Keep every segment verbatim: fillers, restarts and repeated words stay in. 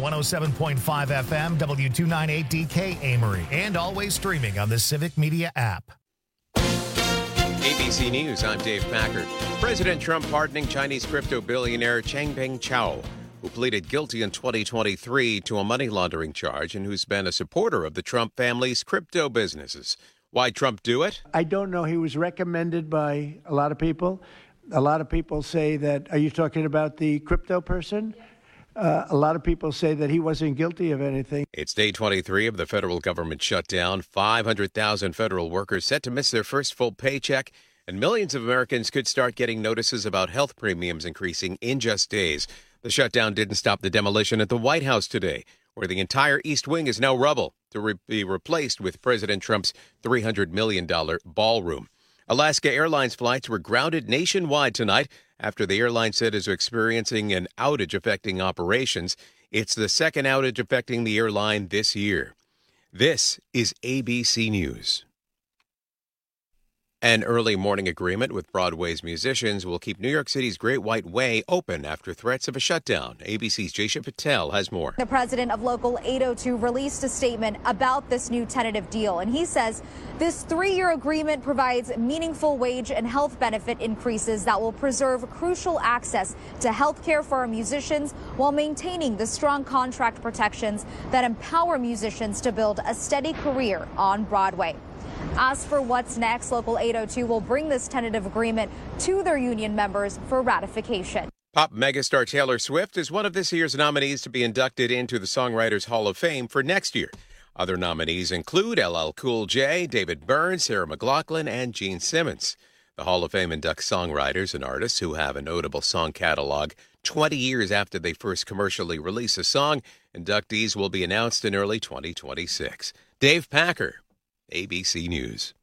one oh seven point five F M, W two ninety-eight D K Amory, and always streaming on the Civic Media app. A B C News, I'm Dave Packard. President Trump pardoning Chinese crypto billionaire Changpeng Zhao, who pleaded guilty in twenty twenty-three to a money laundering charge and who's been a supporter of the Trump family's crypto businesses. Why'd Trump do it? I don't know. He was recommended by a lot of people. A lot of people say that, are you talking about the crypto person? Uh, a lot of people say that he wasn't guilty of anything. It's day twenty-three of the federal government shutdown. five hundred thousand federal workers set to miss their first full paycheck, and millions of Americans could start getting notices about health premiums increasing in just days. The shutdown didn't stop the demolition at the White House today, where the entire East Wing is now rubble to re- be replaced with President Trump's three hundred million dollars ballroom. Alaska Airlines flights were grounded nationwide tonight after the airline said is experiencing an outage affecting operations. It's the second outage affecting the airline this year. This is A B C News. An early morning agreement with Broadway's musicians will keep New York City's Great White Way open after threats of a shutdown. A B C's Jaysha Patel has more. The president of Local eight oh two released a statement about this new tentative deal, and he says this three-year agreement provides meaningful wage and health benefit increases that will preserve crucial access to health care for our musicians while maintaining the strong contract protections that empower musicians to build a steady career on Broadway. As for what's next, Local eight oh two will bring this tentative agreement to their union members for ratification. Pop megastar Taylor Swift is one of this year's nominees to be inducted into the Songwriters Hall of Fame for next year. Other nominees include L L Cool J, David Byrne, Sarah McLachlan, and Gene Simmons. The Hall of Fame inducts songwriters and artists who have a notable song catalog twenty years after they first commercially release a song. Inductees will be announced in early twenty twenty-six. Dave Packer, A B C News.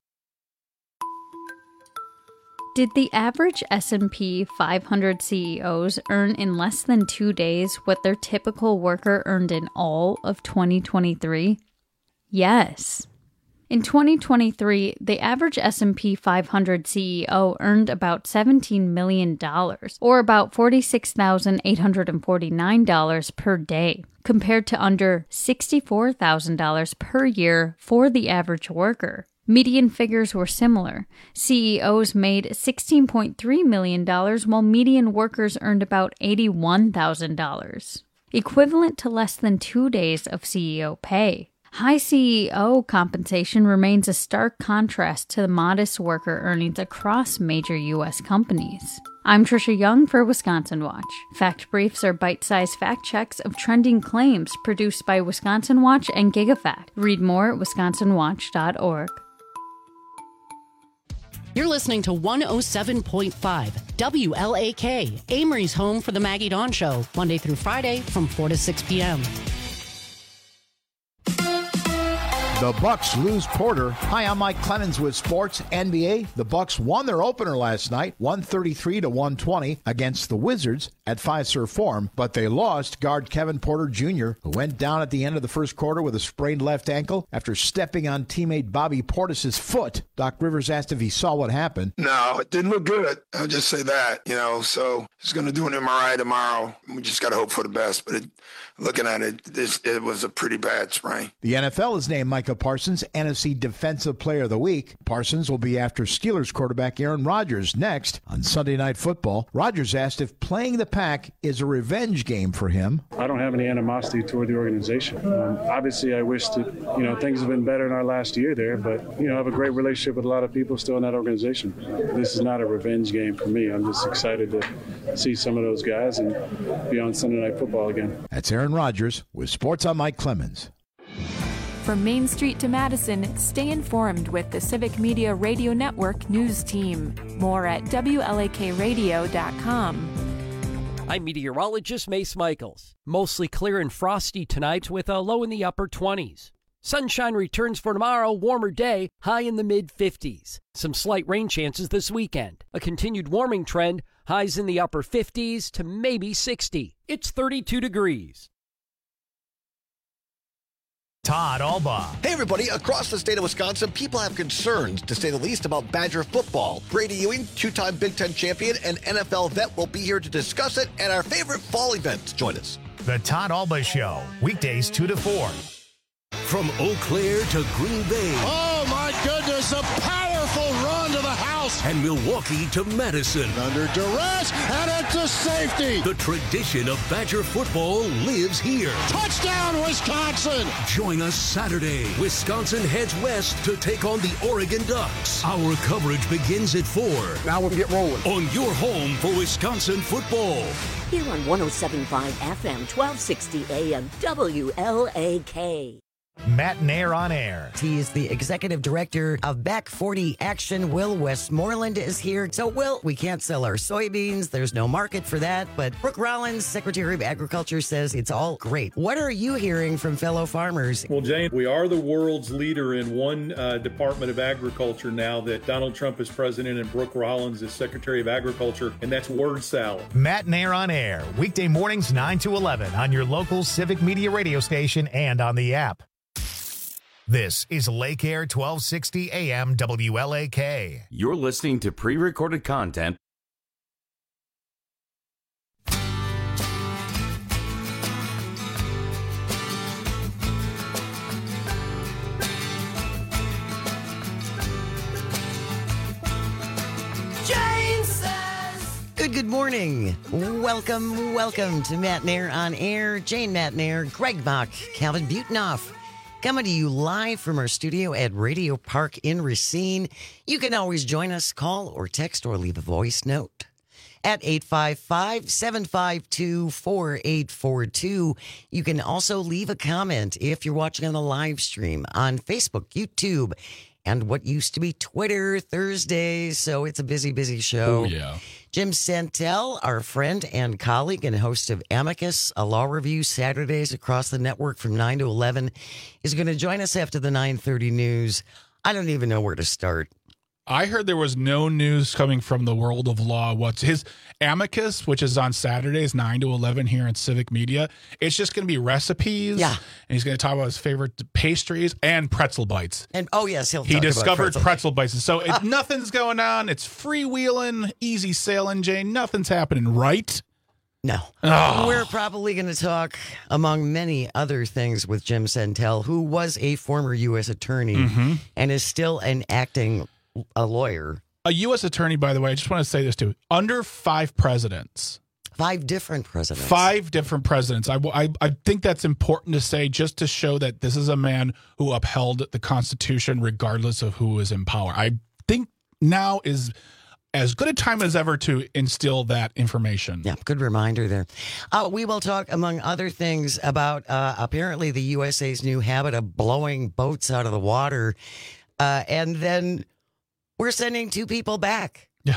Did the average S and P five hundred C E Os earn in less than two days what their typical worker earned in all of twenty twenty-three? Yes. In twenty twenty-three, the average S and P five hundred C E O earned about seventeen million dollars, or about forty-six thousand eight hundred forty-nine dollars per day, compared to under sixty-four thousand dollars per year for the average worker. Median figures were similar. C E Os made sixteen point three million dollars, while median workers earned about eighty-one thousand dollars, equivalent to less than two days of C E O pay. High C E O compensation remains a stark contrast to the modest worker earnings across major U S companies. I'm Trisha Young for Wisconsin Watch. Fact Briefs are bite-sized fact checks of trending claims produced by Wisconsin Watch and GigaFact. Read more at wisconsin watch dot org. You're listening to one oh seven point five W L A K, Amory's home for the Maggie Dawn Show, Monday through Friday from four to six p.m. The Bucks lose Porter. Hi, I'm Mike Clemens with Sports N B A. The Bucks won their opener last night, one thirty-three to one twenty against the Wizards at Fiserv Forum, but they lost guard Kevin Porter Junior, who went down at the end of the first quarter with a sprained left ankle after stepping on teammate Bobby Portis's foot. Doc Rivers asked if he saw what happened. No, it didn't look good. I'll just say that, you know, so he's going to do an M R I tomorrow. We just got to hope for the best, but it, looking at it, this, it was a pretty bad sprain. The N F L has named Micah Parsons N F C Defensive Player of the Week. Parsons will be after Steelers quarterback Aaron Rodgers next on Sunday Night Football. Rodgers asked if playing the Pack is a revenge game for him. I don't have any animosity toward the organization. Um, obviously, I wish that, you know, things have been better in our last year there, but, you know, I have a great relationship with a lot of people still in that organization. This is not a revenge game for me. I'm just excited to see some of those guys and be on Sunday Night Football again. That's Aaron Rodgers with Sports on Mike Clemens. From Main Street to Madison, stay informed with the Civic Media Radio Network news team. More at W L A K radio dot com. I'm meteorologist Mace Michaels. Mostly clear and frosty tonight with a low in the upper twenties. Sunshine returns for tomorrow, warmer day, high in the mid-fifties. Some slight rain chances this weekend. A continued warming trend, highs in the upper fifties to maybe sixty. It's thirty-two degrees. Todd Albaugh. Hey, everybody. Across the state of Wisconsin, people have concerns, to say the least, about Badger football. Brady Ewing, two-time Big Ten champion and N F L vet, will be here to discuss it and our favorite fall events. Join us. The Todd Alba Show, weekdays two to four. From Eau Claire to Green Bay. Oh, my goodness, a powerful run to the house. And Milwaukee to Madison. Under duress, and it's a safety. The tradition of Badger football lives here. Touchdown, Wisconsin. Join us Saturday. Wisconsin heads west to take on the Oregon Ducks. Our coverage begins at four. Now we'll get rolling. On your home for Wisconsin football. Here on one oh seven point five F M, twelve sixty A M, W L A K. Matt Nair on air. He is the executive director of Back forty Action. Will Westmoreland is here. So, Will, we can't sell our soybeans. There's no market for that. But Brooke Rollins, Secretary of Agriculture, says it's all great. What are you hearing from fellow farmers? Well, Jane, we are the world's leader in one uh, Department of Agriculture now that Donald Trump is president and Brooke Rollins is Secretary of Agriculture, and that's word salad. Matt Nair on air. Weekday mornings nine to eleven on your local Civic Media radio station and on the app. This is Lake Air twelve sixty A M W L A K. You're listening to pre-recorded content. Jane says, Good, good morning. Welcome, welcome to Matt Nair on air. Jane Matt Nair, Greg Bach, Calvin Butenoff. Coming to you live from our studio at Radio Park in Racine. You can always join us, call or text or leave a voice note at eight five five, seven five two, four eight four two. You can also leave a comment if you're watching on the live stream on Facebook, YouTube, and what used to be Twitter Thursdays. So it's a busy, busy show. Oh, yeah. Jim Santel, our friend and colleague and host of Amicus, a law review Saturdays across the network from nine to eleven, is going to join us after the nine thirty news. I don't even know where to start. I heard there was no news coming from the world of law. What's his Amicus, which is on Saturdays, nine to eleven here in Civic Media. It's just going to be recipes. Yeah. And he's going to talk about his favorite pastries and pretzel bites. And oh, yes, he'll He talk discovered about pretzel. pretzel bites. So it, nothing's going on. It's freewheeling, easy sailing, Jane. Nothing's happening, right? No. Oh. We're probably going to talk, among many other things, with Jim Santel, who was a former U S attorney Mm-hmm. and is still an acting a lawyer. A U S attorney, by the way, I just want to say this too. Under five presidents. Five different presidents. Five different presidents. I, I, I think that's important to say just to show that this is a man who upheld the Constitution regardless of who was in power. I think now is as good a time as ever to instill that information. Yeah, good reminder there. Uh, we will talk, among other things, about uh, apparently the U S A's new habit of blowing boats out of the water. Uh, and then we're sending two people back. Yeah.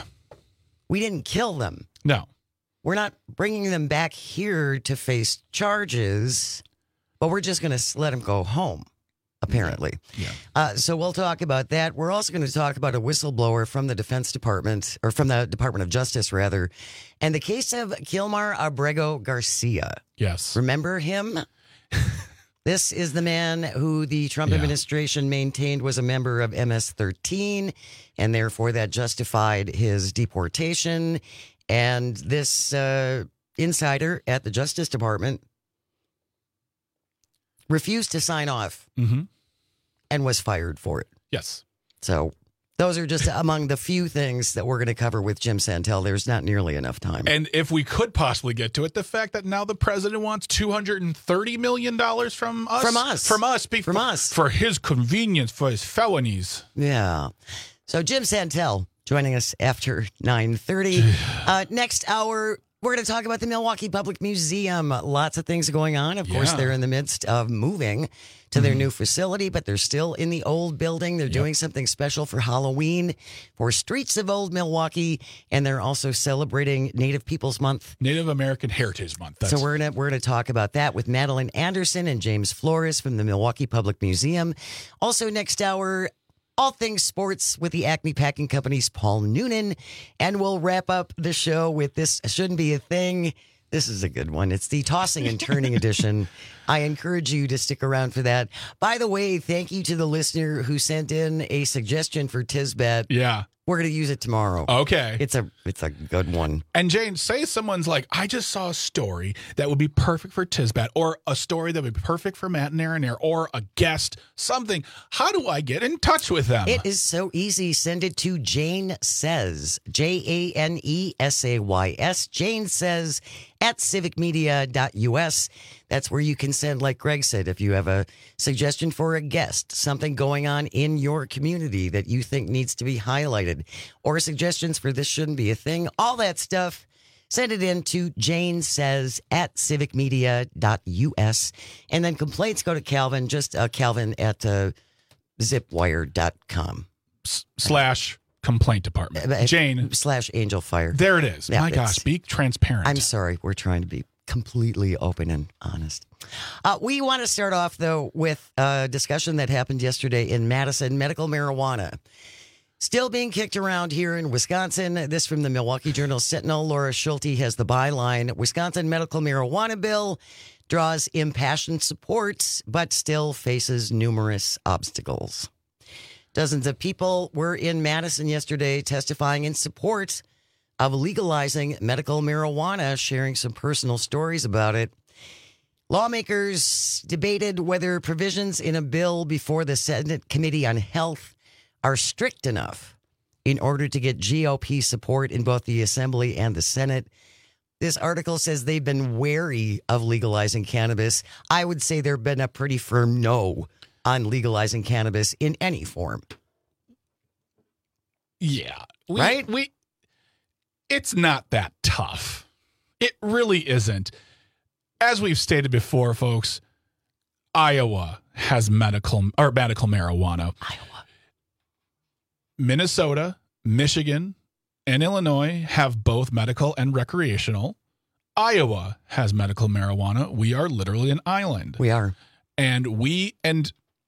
We didn't kill them. No. We're not bringing them back here to face charges, but we're just going to let them go home, apparently. Yeah. Uh, so we'll talk about that. We're also going to talk about a whistleblower from the Defense Department, or from the Department of Justice, rather, and the case of Kilmar Abrego Garcia. Yes. Remember him? This is the man who the Trump Yeah. administration maintained was a member of M S thirteen, and therefore that justified his deportation. And this uh, insider at the Justice Department refused to sign off Mm-hmm. and was fired for it. Yes. So those are just among the few things that we're going to cover with Jim Santel. There's not nearly enough time. And if we could possibly get to it, the fact that now the president wants two hundred thirty million dollars from us. From us. From us. Be- From us. For his convenience, for his felonies. Yeah. So Jim Santel joining us after nine thirty. uh, next hour, we're going to talk about the Milwaukee Public Museum. Lots of things going on. Of course, Yeah. they're in the midst of moving to their new facility, but they're still in the old building. They're doing something special for Halloween for Streets of Old Milwaukee, and they're also celebrating Native Peoples Month. Native American Heritage Month. That's- So we're gonna we're gonna talk about that with Madeline Anderson and James Flores from the Milwaukee Public Museum. Also next hour, all things sports with the Acme Packing Company's Paul Noonan, and we'll wrap up the show with This Shouldn't Be a Thing. This is a good one. It's the Tossing and Turning edition. I encourage you to stick around for that. By the way, thank you to the listener who sent in a suggestion for Tisbet. Yeah. We're going to use it tomorrow. Okay. It's a it's a good one. And Jane, say someone's like, I just saw a story that would be perfect for Tisbat, or a story that would be perfect for Matt and Aaron Air, or a guest, something. How do I get in touch with them? It is so easy. Send it to Jane Says, J A N E S A Y S, Jane Says at civic media dot U S. That's where you can send, like Greg said, if you have a suggestion for a guest, something going on in your community that you think needs to be highlighted, or suggestions for this shouldn't be a thing, all that stuff. Send it in to Jane Says at civic media dot U S. And then complaints go to Calvin, just uh, Calvin at uh, zipwire dot com. S- slash complaint department. Uh, Jane. Slash Angel Fire. There it is. Yeah, My gosh, be transparent. I'm sorry. We're trying to be completely open and honest. Uh, we want to start off, though, with a discussion that happened yesterday in Madison. Medical marijuana still being kicked around here in Wisconsin. This from the Milwaukee Journal Sentinel. Laura Schulte has the byline. Wisconsin medical marijuana bill draws impassioned support, but still faces numerous obstacles. Dozens of people were in Madison yesterday testifying in support of legalizing medical marijuana, sharing some personal stories about it. Lawmakers debated whether provisions in a bill before the Senate Committee on Health are strict enough in order to get G O P support in both the Assembly and the Senate. This article says they've been wary of legalizing cannabis. I would say there've been a pretty firm no on legalizing cannabis in any form. Yeah. We, right? We. It's not that tough. It really isn't. As we've stated before, folks, Iowa has medical or medical marijuana. Iowa. Minnesota, Michigan, and Illinois have both medical and recreational. Iowa has medical marijuana. We are literally an island. We are. And we, and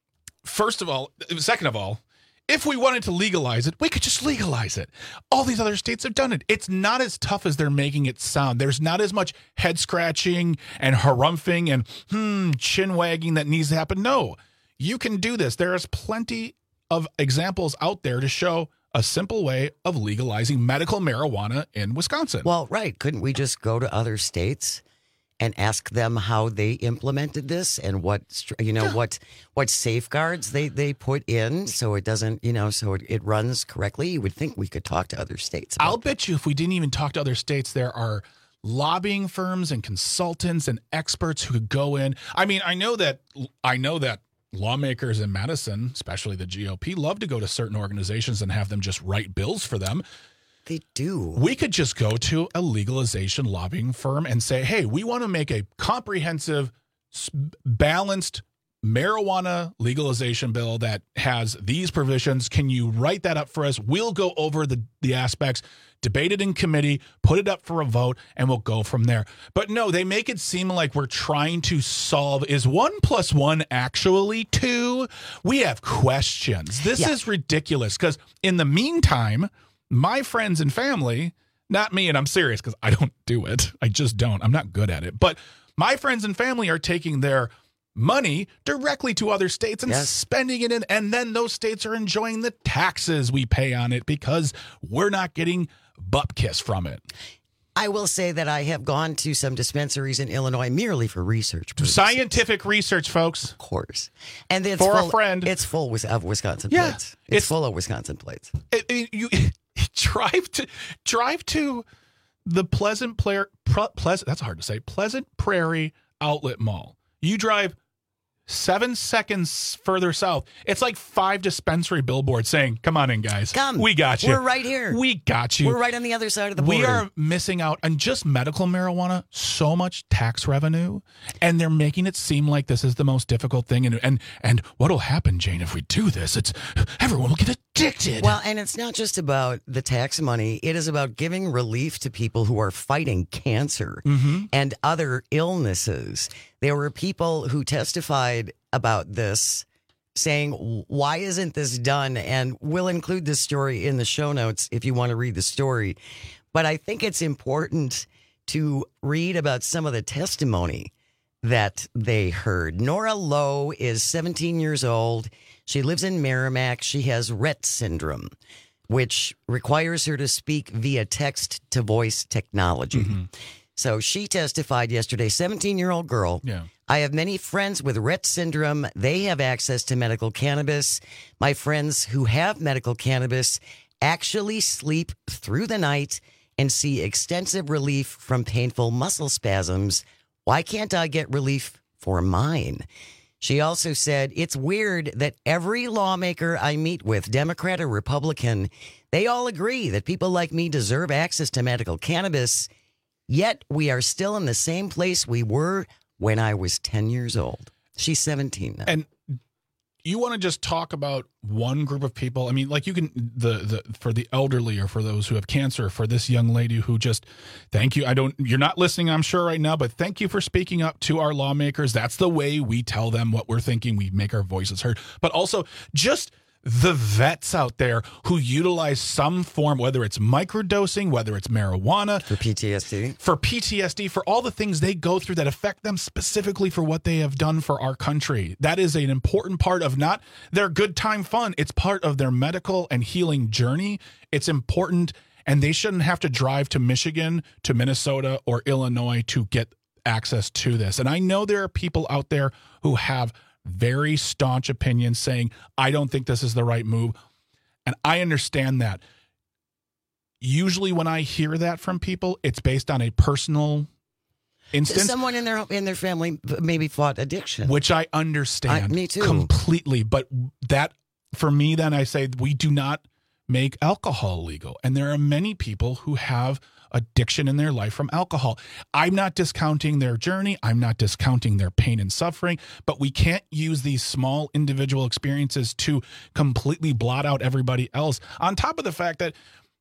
first of all, second of all, if we wanted to legalize it, we could just legalize it. All these other states have done it. It's not as tough as they're making it sound. There's not as much head scratching and harumphing and hmm, chin wagging that needs to happen. No, you can do this. There is plenty of examples out there to show a simple way of legalizing medical marijuana in Wisconsin. Well, right. Couldn't we just go to other states and ask them how they implemented this and what, you know, Yeah. what what safeguards they, they put in so it doesn't, you know, so it, it runs correctly? You would think we could talk to other states about I'll that. bet you if we didn't even talk to other states, there are lobbying firms and consultants and experts who could go in. I mean, I know that I know that lawmakers in Madison, especially the G O P, love to go to certain organizations and have them just write bills for them. They do. We could just go to a legalization lobbying firm and say, hey, we want to make a comprehensive, s- balanced marijuana legalization bill that has these provisions. Can you write that up for us? We'll go over the, the aspects, debate it in committee, put it up for a vote, and we'll go from there. But no, they make it seem like we're trying to solve, is one plus one actually two? We have questions. This Yeah. is ridiculous because in the meantime, my friends and family, not me, and I'm serious because I don't do it. I just don't. I'm not good at it. But my friends and family are taking their money directly to other states and Yes. spending it in, and then those states are enjoying the taxes we pay on it because we're not getting butt kiss from it. I will say that I have gone to some dispensaries in Illinois merely for research purposes. Scientific research, folks. Of course. And it's For a full, friend. It's full with- of Wisconsin Yeah, plates. It's, it's- full of Wisconsin plates. It, it- you drive to drive to the Pleasant Player Pleasant. That's hard to say. Pleasant Prairie Outlet Mall. You drive seven seconds further south. It's like five dispensary billboards saying, "Come on in, guys. Come. We got you. We're right here. We got you. We're right on the other side of the border. We are missing out on just medical marijuana, so much tax revenue, and they're making it seem like this is the most difficult thing. And and and what'll happen, Jane, if we do this? It's everyone will get addicted. Well, and it's not just about the tax money. It is about giving relief to people who are fighting cancer Mhm. and other illnesses. There were people who testified about this saying, why isn't this done? And we'll include this story in the show notes if you want to read the story. But I think it's important to read about some of the testimony that they heard. Nora Lowe is seventeen years old. She lives in Merrimack. She has Rett syndrome, which requires her to speak via text-to-voice technology. Mm-hmm. So she testified yesterday, seventeen-year-old girl. Yeah. I have many friends with Rett syndrome. They have access to medical cannabis. My friends who have medical cannabis actually sleep through the night and see extensive relief from painful muscle spasms. Why can't I get relief for mine? She also said, it's weird that every lawmaker I meet with, Democrat or Republican, they all agree that people like me deserve access to medical cannabis, yet we are still in the same place we were when I was ten years old. She's seventeen now. And you want to just talk about one group of people? I mean, like you can, the, the for the elderly or for those who have cancer, for this young lady who just, thank you. I don't, you're not listening, I'm sure right now, but thank you for speaking up to our lawmakers. That's the way we tell them what we're thinking. We make our voices heard. But also just the vets out there who utilize some form, whether it's microdosing, whether it's marijuana. For P T S D. For P T S D, for all the things they go through that affect them specifically for what they have done for our country. That is an important part of not their good time fun. It's part of their medical and healing journey. It's important, and they shouldn't have to drive to Michigan, to Minnesota, or Illinois to get access to this. And I know there are people out there who have very staunch opinions saying, I don't think this is the right move. And I understand that. Usually when I hear that from people, it's based on a personal instance. Someone in their in their family maybe fought addiction. Which I understand. I, me too. Completely. But that, for me, then I say we do not make alcohol legal. And there are many people who have addiction in their life from alcohol. I'm not discounting their journey. I'm not discounting their pain and suffering, but we can't use these small individual experiences to completely blot out everybody else. On top of the fact that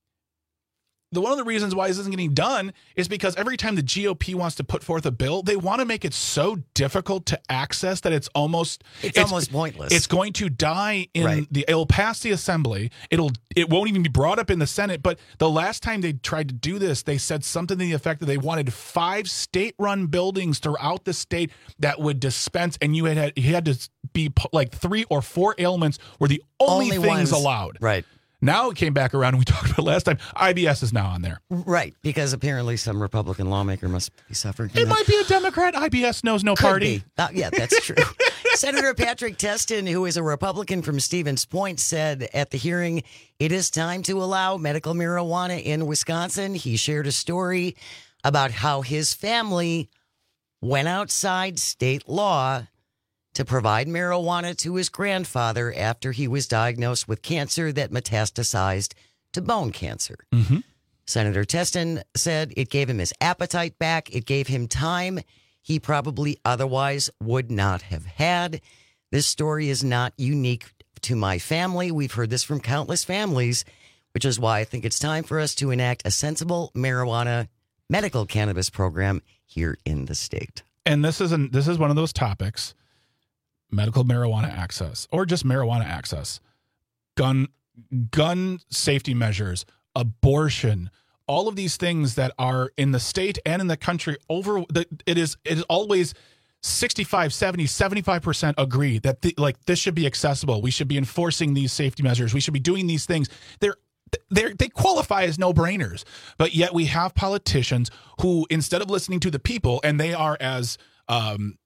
the one of the reasons why this isn't getting done is because every time the G O P wants to put forth a bill, they want to make it so difficult to access that it's almost it's, it's almost pointless. It's going to die in right. the it'll pass the assembly. It'll it won't even be brought up in the Senate. But the last time they tried to do this, they said something to the effect that they wanted five state-run buildings throughout the state that would dispense, and you had you had to be like three or four ailments were the only, only things ones. allowed. Right. Now it came back around, and we talked about it last time. I B S is now on there. Right, because apparently some Republican lawmaker must be suffering from It that. might be a Democrat. I B S knows no Could party. Be. Uh, yeah, that's true. Senator Patrick Testin, who is a Republican from Stevens Point, said at the hearing, it is time to allow medical marijuana in Wisconsin. He shared a story about how his family went outside state law to provide marijuana to his grandfather after he was diagnosed with cancer that metastasized to bone cancer. Mm-hmm. Senator Testin said it gave him his appetite back. It gave him time he probably otherwise would not have had. This story is not unique to my family. We've heard this from countless families, which is why I think it's time for us to enact a sensible marijuana medical cannabis program here in the state. And this is an, this is one of those topics. Medical marijuana access, or just marijuana access, gun gun safety measures, abortion, all of these things that are in the state and in the country over the, it is it is always sixty-five, seventy, seventy-five percent agree that the, like this should be accessible. We should be enforcing these safety measures. We should be doing these things. They're They they qualify as no-brainers, but yet we have politicians who, instead of listening to the people, and they are, as um,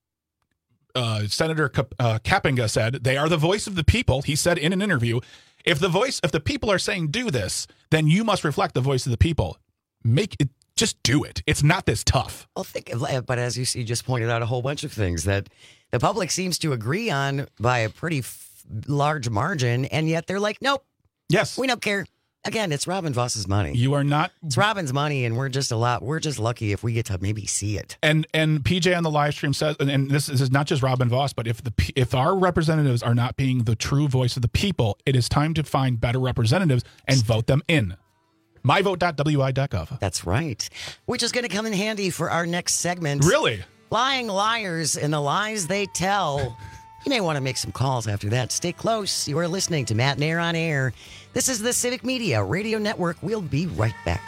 uh, Senator Cap- uh, Kapenga said, they are the voice of the people. He said in an interview, if the voice, if the people are saying do this, then you must reflect the voice of the people. Make it, just do it. It's not this tough. Well, think of, but as you see, just pointed out a whole bunch of things that the public seems to agree on by a pretty f- large margin, and yet they're like, nope. Yes, we don't care. Again, it's Robin Voss's money. You are not. It's Robin's money, and we're just a lot. We're just lucky if we get to maybe see it. And and P J on the live stream says, and, and this, this is not just Robin Voss, but if the if our representatives are not being the true voice of the people, it is time to find better representatives and vote them in. my vote dot w i dot gov. That's right. Which is going to come in handy for our next segment. Really? Lying liars and the lies they tell. You may want to make some calls after that. Stay close. You are listening to Matt Nair on Air. This is the Civic Media Radio Network. We'll be right back.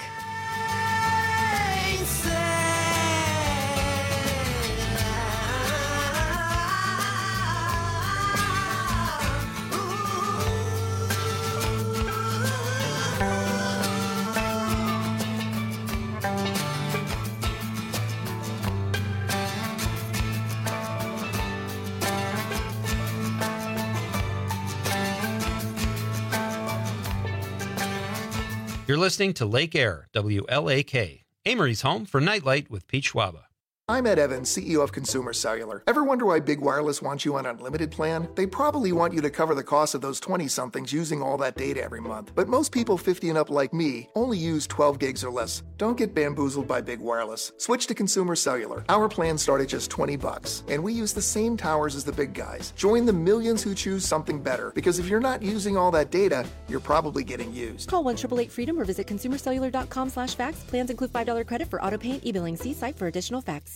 You're listening to Lake Air, W L A K, Amory's home for Nightlight with Pete Schwaba. I'm Ed Evans, C E O of Consumer Cellular. Ever wonder why Big Wireless wants you on an unlimited plan? They probably want you to cover the cost of those twenty-somethings using all that data every month. But most people fifty and up like me only use twelve gigs or less. Don't get bamboozled by Big Wireless. Switch to Consumer Cellular. Our plans start at just twenty bucks, and we use the same towers as the big guys. Join the millions who choose something better, because if you're not using all that data, you're probably getting used. Call one eight eight eight freedom or visit consumer cellular dot com slash fax. Plans include five dollars credit for auto pay and e-billing. See site for additional facts.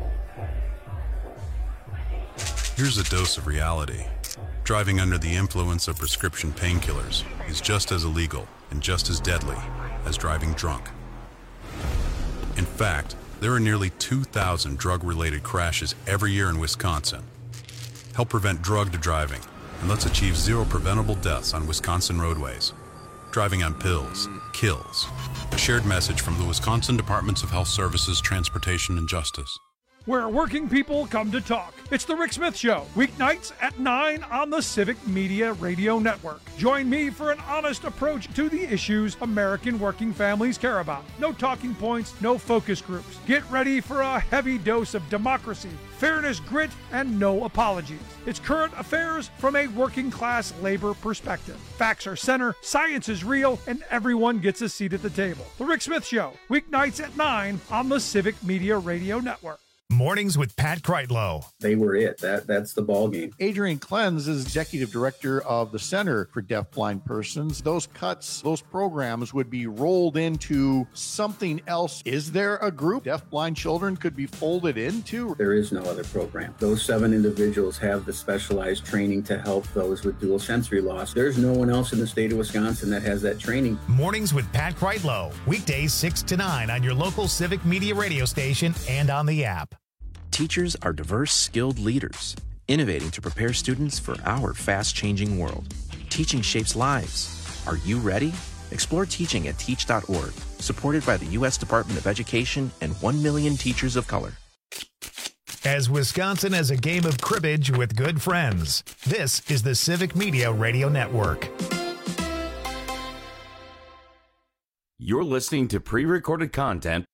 Here's a dose of reality. Driving under the influence of prescription painkillers is just as illegal and just as deadly as driving drunk. In fact, there are nearly two thousand drug-related crashes every year in Wisconsin. Help prevent drugged driving, and let's achieve zero preventable deaths on Wisconsin roadways. Driving on pills kills. A shared message from the Wisconsin Departments of Health Services, Transportation, and Justice. Where working people come to talk. It's the Rick Smith Show, weeknights at nine on the Civic Media Radio Network. Join me for an honest approach to the issues American working families care about. No talking points, no focus groups. Get ready for a heavy dose of democracy, fairness, grit, and no apologies. It's current affairs from a working class labor perspective. Facts are center, science is real, and everyone gets a seat at the table. The Rick Smith Show, weeknights at nine on the Civic Media Radio Network. Mornings with Pat Kreitlow. They were it. That That's the ball game. Adrian Klenz is executive director of the Center for Deafblind Persons. Those cuts, those programs would be rolled into something else. Is there a group deafblind children could be folded into? There is no other program. Those seven individuals have the specialized training to help those with dual sensory loss. There's no one else in the state of Wisconsin that has that training. Mornings with Pat Kreitlow. Weekdays six to nine on your local Civic Media radio station and on the app. Teachers are diverse, skilled leaders, innovating to prepare students for our fast-changing world. Teaching shapes lives. Are you ready? Explore teaching at teach dot org, supported by the U S Department of Education and one million teachers of color. As Wisconsin has a game of cribbage with good friends, this is the Civic Media Radio Network. You're listening to pre-recorded content.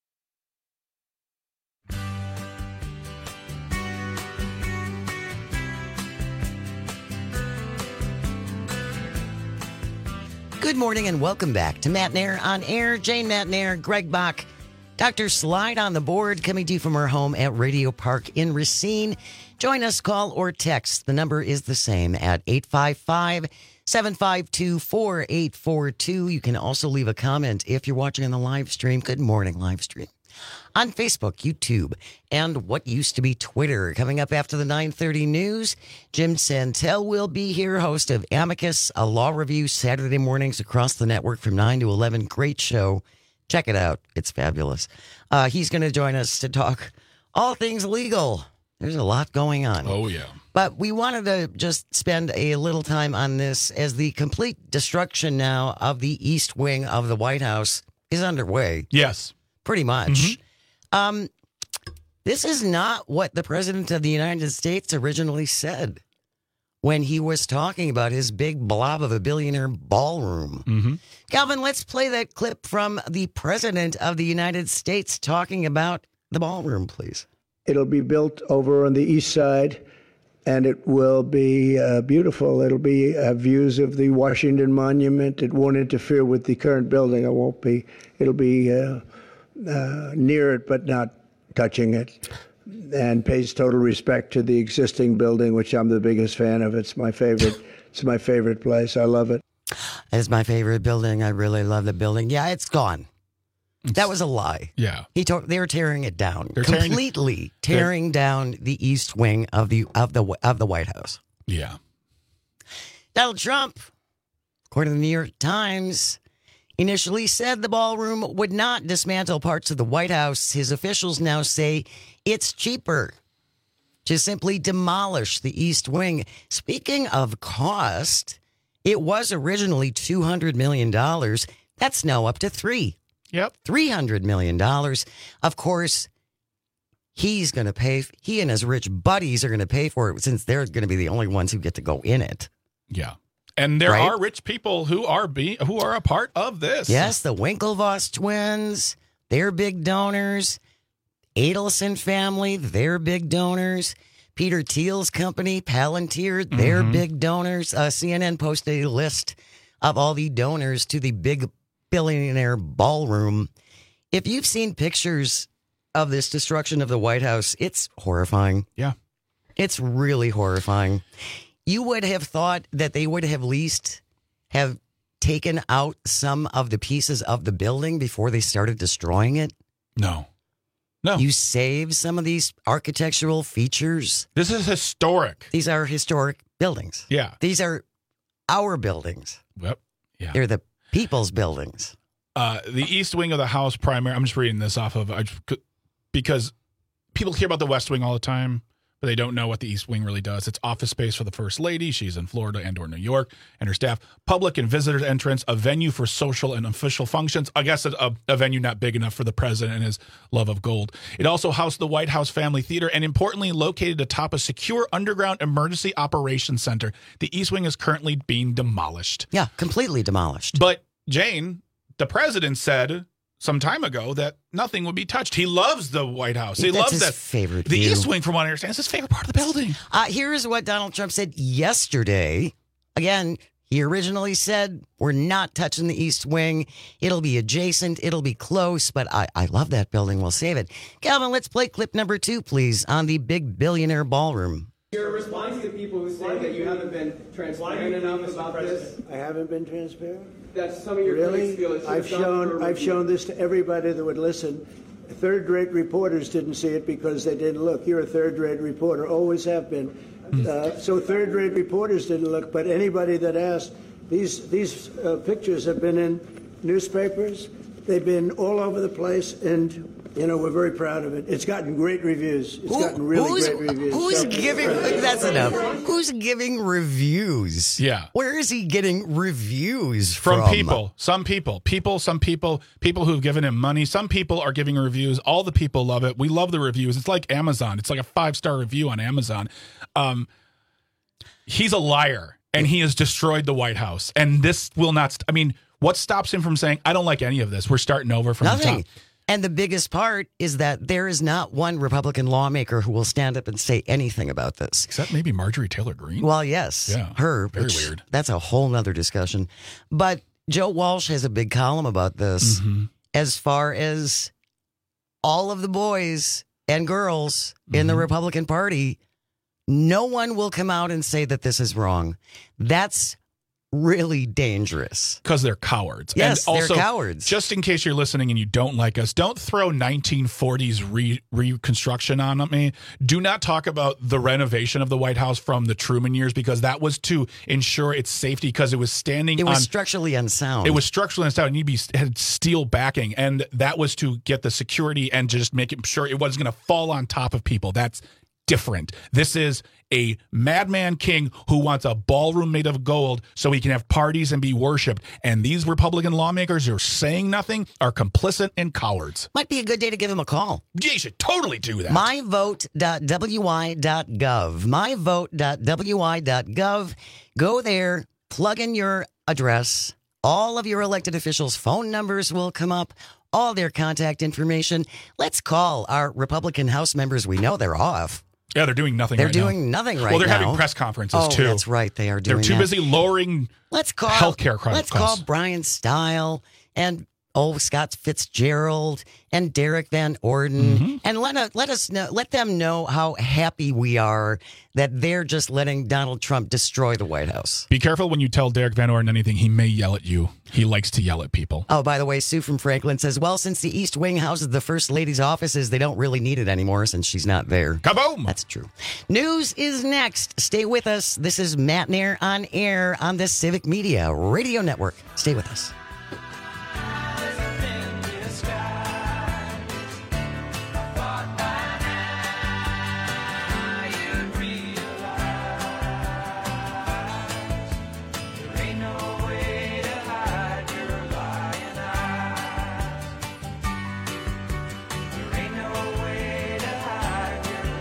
Good morning and welcome back to Matt Nair on Air. Jane Matt Nair, Greg Bach, Doctor Slide on the board, coming to you from our home at Radio Park in Racine. Join us, call or text. The number is the same at eight five five, seven five two, four eight four two. You can also leave a comment if you're watching on the live stream. Good morning, live stream. On Facebook, YouTube, and what used to be Twitter. Coming up after the nine thirty news, Jim Santel will be here, host of Amicus, a law review Saturday mornings across the network from nine to eleven. Great show. Check it out. It's fabulous. Uh, he's going to join us to talk all things legal. There's a lot going on. Oh, yeah. But we wanted to just spend a little time on this as the complete destruction now of the East Wing of the White House is underway. Yes. Pretty much. Mm-hmm. Um, this is not what the President of the United States originally said when he was talking about his big blob of a billionaire ballroom. Mm-hmm. Calvin, let's play that clip from the President of the United States talking about the ballroom, please. It'll be built over on the east side, and it will be uh, beautiful. It'll be uh, views of the Washington Monument. It won't interfere with the current building. It won't be. It'll be uh, uh, near it, but not touching it, and pays total respect to the existing building, which I'm the biggest fan of. It's my favorite. It's my favorite place. I love it. It's my favorite building. I really love the building. Yeah, it's gone. It's, that was a lie. Yeah, he told they were tearing it down, They're completely tearing, tearing down the East Wing of the of the of the White House. Yeah, Donald Trump, according to the New York Times, initially said the ballroom would not dismantle parts of the White House. His officials now say it's cheaper to simply demolish the East Wing. Speaking of cost, it was originally two hundred million dollars. That's now up to three. Yep. three hundred million dollars. Of course, he's going to pay. He and his rich buddies are going to pay for it since they're going to be the only ones who get to go in it. Yeah. And there right? are rich people who are be, who are a part of this. Yes, the Winklevoss twins, they're big donors. Adelson family, they're big donors. Peter Thiel's company, Palantir, they're Mm-hmm. big donors. Uh, C N N posted a list of all the donors to the big billionaire ballroom. If you've seen pictures of this destruction of the White House, it's horrifying. Yeah. It's really horrifying. You would have thought that they would have at least have taken out some of the pieces of the building before they started destroying it. No. No. You save some of these architectural features. This is historic. These are historic buildings. Yeah. These are our buildings. Yep. Yeah. They're the people's buildings. Uh, the East Wing of the House primary, I'm just reading this off of, I, because people hear about the West Wing all the time, but they don't know what the East Wing really does. It's office space for the First Lady. She's in Florida and or New York, and her staff. Public and visitors entrance, a venue for social and official functions. I guess a, a venue not big enough for the president and his love of gold. It also housed the White House Family Theater, and importantly, located atop a secure underground emergency operations center. The East Wing is currently being demolished. Yeah, completely demolished. But Jane, the president said some time ago that nothing would be touched. He loves the White House. He That's loves his that favorite The view. East Wing, from what I understand, is his favorite part of the building. Uh, here's what Donald Trump said yesterday. Again, he originally said, we're not touching the East Wing. It'll be adjacent. It'll be close. But I, I love that building. We'll save it. Calvin, let's play clip number two, please, on the big billionaire ballroom. You're responding to people who say that you haven't been transparent enough about this. I haven't been transparent. That some of your Really? critics feel it should I've have gone through shown a I've review. shown this to everybody that would listen. Third-rate reporters didn't see it because they didn't look. You're a third-rate reporter, always have been. Uh, so third-rate reporters didn't look, but anybody that asked, these these uh, pictures have been in newspapers. They've been all over the place, and you know we're very proud of it. It's gotten great reviews. It's Who- gotten really who's, great reviews. Who's So- giving? That's enough. Who's giving reviews? Yeah. Where is he getting reviews from? From people. Some people. People, some people, people who've given him money. Some people are giving reviews. All the people love it. We love the reviews. It's like Amazon. It's like a five-star review on Amazon. Um, he's a liar, and he has destroyed the White House. And this will not, st- I mean, what stops him from saying, I don't like any of this. We're starting over from the Nothing. top. And the biggest part is that there is not one Republican lawmaker who will stand up and say anything about this. Except maybe Marjorie Taylor Greene. Well, yes. Yeah, Her. very which- weird. That's a whole nother discussion. But Joe Walsh has a big column about this Mm-hmm. as far as all of the boys and girls in the Republican Party. No one will come out and say that this is wrong. That's really dangerous. Because they're cowards. Yes, and they're also, cowards. Just in case you're listening and you don't like us, don't throw nineteen forties re- reconstruction on me. Do not talk about the renovation of the White House from the Truman years, because that was to ensure its safety, because it was standing It was on... structurally unsound. It was structurally unsound. It needed to be had steel backing, and that was to get the security and just make it sure it wasn't going to fall on top of people. That's different. This is a madman king who wants a ballroom made of gold so he can have parties and be worshipped. And these Republican lawmakers who are saying nothing are complicit and cowards. Might be a good day to give him a call. Yeah, you should totally do that. my vote dot w i dot gov. my vote dot w i dot gov. Go there, plug in your address. All of your elected officials' phone numbers will come up, all their contact information. Let's call our Republican House members. We know they're off. Yeah, they're doing nothing They're right doing now. nothing right Well, they're now. having press conferences, oh, too. That's right. They are doing They're too that. busy lowering Let's call healthcare costs. Let's call Brian Stile and oh Scott Fitzgerald and Derek Van Orden, Mm-hmm. and let us let us know let them know how happy we are that they're just letting Donald Trump destroy the White House. Be careful when you tell Derek Van Orden anything. He may yell at you. He likes to yell at people. Oh, by the way, Sue from Franklin says, well, since the East Wing houses the First Lady's offices, they don't really need it anymore since she's not there. Kaboom! That's true. News is next. Stay with us. This is Matt Nair on air on the Civic Media Radio Network. Stay with us.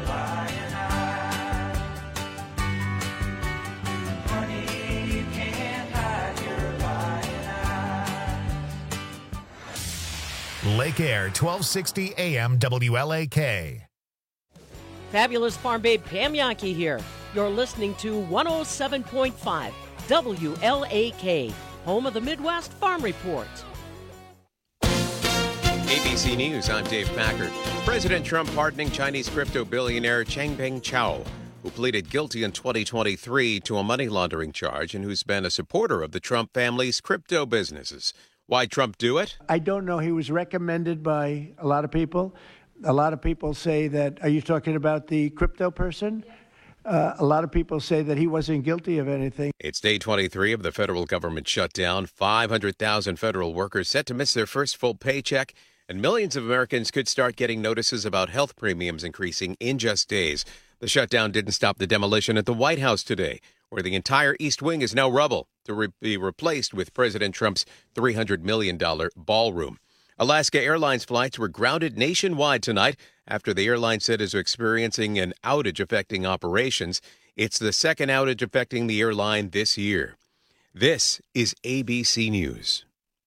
Honey, you can't Lake Air, twelve sixty A M W L A K. Fabulous Farm Babe Pam Yankee here. You're listening to one oh seven point five W L A K, home of the Midwest Farm Report. A B C News, I'm Dave Packard. President Trump pardoning Chinese crypto billionaire Changpeng Zhao, who pleaded guilty in twenty twenty-three to a money laundering charge and who's been a supporter of the Trump family's crypto businesses. Why'd Trump do it? I don't know. He was recommended by a lot of people. A lot of people say that, are you talking about the crypto person? Uh, a lot of people say that he wasn't guilty of anything. It's day twenty-three of the federal government shutdown. five hundred thousand federal workers set to miss their first full paycheck, and millions of Americans could start getting notices about health premiums increasing in just days. The shutdown didn't stop the demolition at the White House today, where the entire East Wing is now rubble to re- be replaced with President Trump's three hundred million dollars ballroom. Alaska Airlines flights were grounded nationwide tonight after the airline said is experiencing an outage affecting operations. It's the second outage affecting the airline this year. This is A B C News.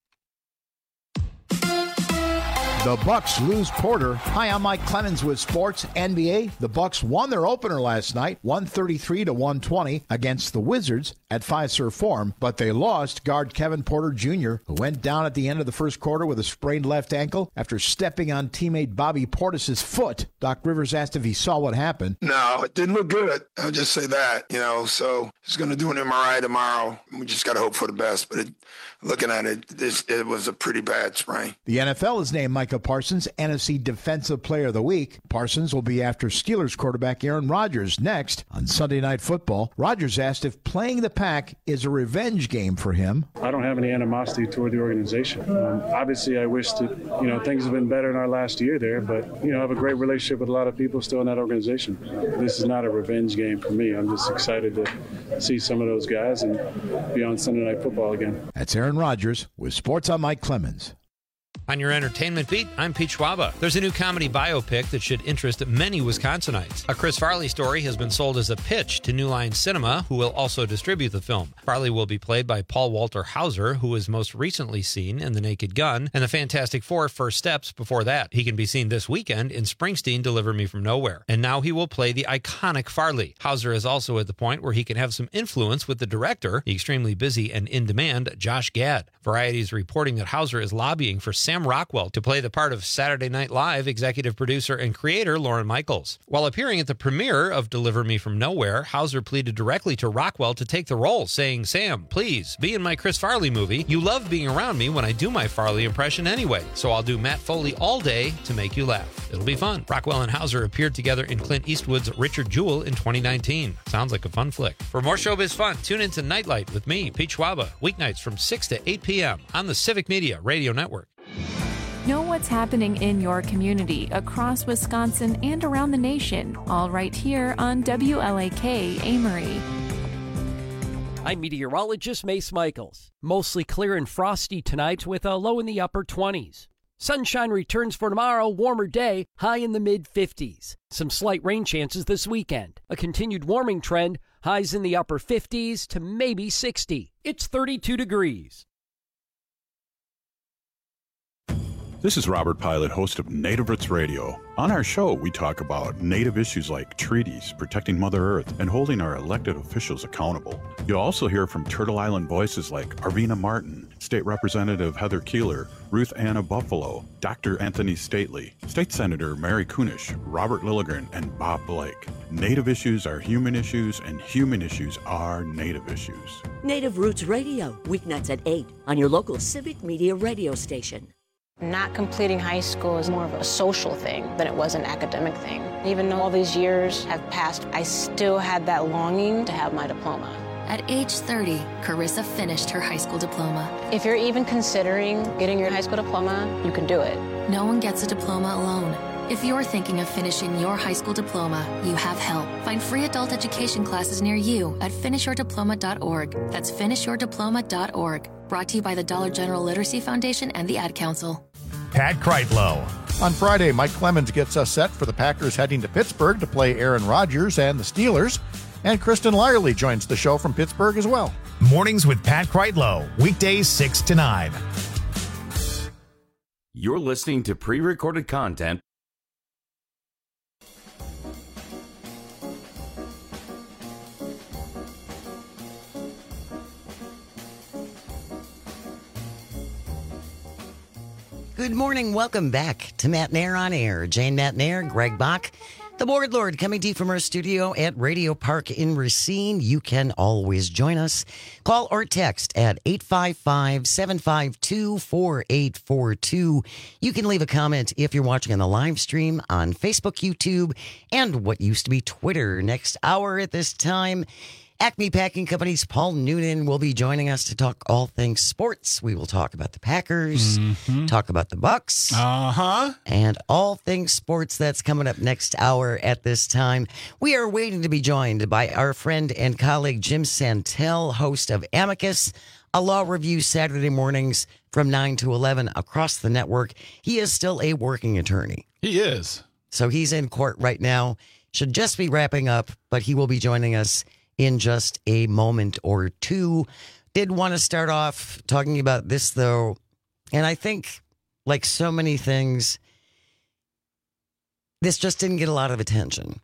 The Bucks lose Porter. Hi, I'm Mike Clemens with Sports N B A. The Bucks won their opener last night, one thirty-three to one twenty against the Wizards at Fiserv Forum, but they lost guard Kevin Porter Junior, who went down at the end of the first quarter with a sprained left ankle after stepping on teammate Bobby Portis's foot. Doc Rivers asked if he saw what happened. No, it didn't look good. I'll just say that, you know, so he's going to do an M R I tomorrow. We just got to hope for the best, but it, looking at it, this, it was a pretty bad sprain. The N F L has named Micah Parsons N F C Defensive Player of the Week. Parsons will be after Steelers quarterback Aaron Rodgers next on Sunday Night Football. Rodgers asked if playing the Pack is a revenge game for him. I don't have any animosity toward the organization. Um, obviously, I wish that, you know, things have been better in our last year there, but, you know, I have a great relationship with a lot of people still in that organization. This is not a revenge game for me. I'm just excited to see some of those guys and be on Sunday Night Football again. That's Aaron Rodgers with Sports on Mike Clemens. On your entertainment beat, I'm Pete Schwaba. There's a new comedy biopic that should interest many Wisconsinites. A Chris Farley story has been sold as a pitch to New Line Cinema, who will also distribute the film. Farley will be played by Paul Walter Hauser, who was most recently seen in The Naked Gun and The Fantastic Four First Steps before that. He can be seen this weekend in Springsteen Deliver Me From Nowhere. And now he will play the iconic Farley. Hauser is also at the point where he can have some influence with the director, the extremely busy and in-demand Josh Gad. Variety is reporting that Hauser is lobbying for Sam Rockwell to play the part of Saturday Night Live executive producer and creator Lorne Michaels. While appearing at the premiere of Deliver Me From Nowhere, Hauser pleaded directly to Rockwell to take the role, saying, "Sam, please, be in my Chris Farley movie. You love being around me when I do my Farley impression anyway, so I'll do Matt Foley all day to make you laugh. It'll be fun." Rockwell and Hauser appeared together in Clint Eastwood's Richard Jewell in twenty nineteen. Sounds like a fun flick. For more showbiz fun, tune into Nightlight with me, Pete Schwaba, weeknights from six to eight p.m. on the Civic Media Radio Network. Know what's happening in your community, across Wisconsin, and around the nation, all right here on W L A K Amory. I'm meteorologist Mace Michaels. Mostly clear and frosty tonight with a low in the upper twenties. Sunshine returns for tomorrow, warmer day, high in the mid fifties. Some slight rain chances this weekend. A continued warming trend, highs in the upper fifties to maybe sixty. It's thirty-two degrees. This is Robert Pilot, host of Native Roots Radio. On our show, we talk about Native issues like treaties, protecting Mother Earth, and holding our elected officials accountable. You'll also hear from Turtle Island voices like Arvina Martin, State Representative Heather Keeler, Ruth Anna Buffalo, Doctor Anthony Stately, State Senator Mary Kunish, Robert Lilligren, and Bob Blake. Native issues are human issues, and human issues are Native issues. Native Roots Radio, weeknights at eight on your local Civic Media radio station. Not completing high school is more of a social thing than it was an academic thing. Even though all these years have passed, I still had that longing to have my diploma. At age thirty, Carissa finished her high school diploma. If you're even considering getting your high school diploma, you can do it. No one gets a diploma alone. If you're thinking of finishing your high school diploma, you have help. Find free adult education classes near you at finish your diploma dot org. That's finish your diploma dot org. Brought to you by the Dollar General Literacy Foundation and the Ad Council. Pat Kreitlow. On Friday, Mike Clemens gets us set for the Packers heading to Pittsburgh to play Aaron Rodgers and the Steelers. And Kristen Lyerly joins the show from Pittsburgh as well. Mornings with Pat Kreitlow, weekdays six to nine. You're listening to pre-recorded content. Good morning. Welcome back to Matt Nair on Air. Jane Matt Nair, Greg Bach, the Board Lord, coming to you from our studio at Radio Park in Racine. You can always join us. Call or text at eight five five, seven five two, four eight four two. You can leave a comment if you're watching on the live stream on Facebook, YouTube, and what used to be Twitter. Next hour at this time, Acme Packing Company's Paul Noonan will be joining us to talk all things sports. We will talk about the Packers, mm-hmm. talk about the Bucks, uh-huh. and all things sports. That's coming up next hour at this time. We are waiting to be joined by our friend and colleague Jim Santel, host of Amicus, a law review Saturday mornings from nine to eleven across the network. He is still a working attorney. He is. So he's in court right now. Should just be wrapping up, but he will be joining us in just a moment or two. Did want to start off talking about this, though, and I think, like so many things, this just didn't get a lot of attention.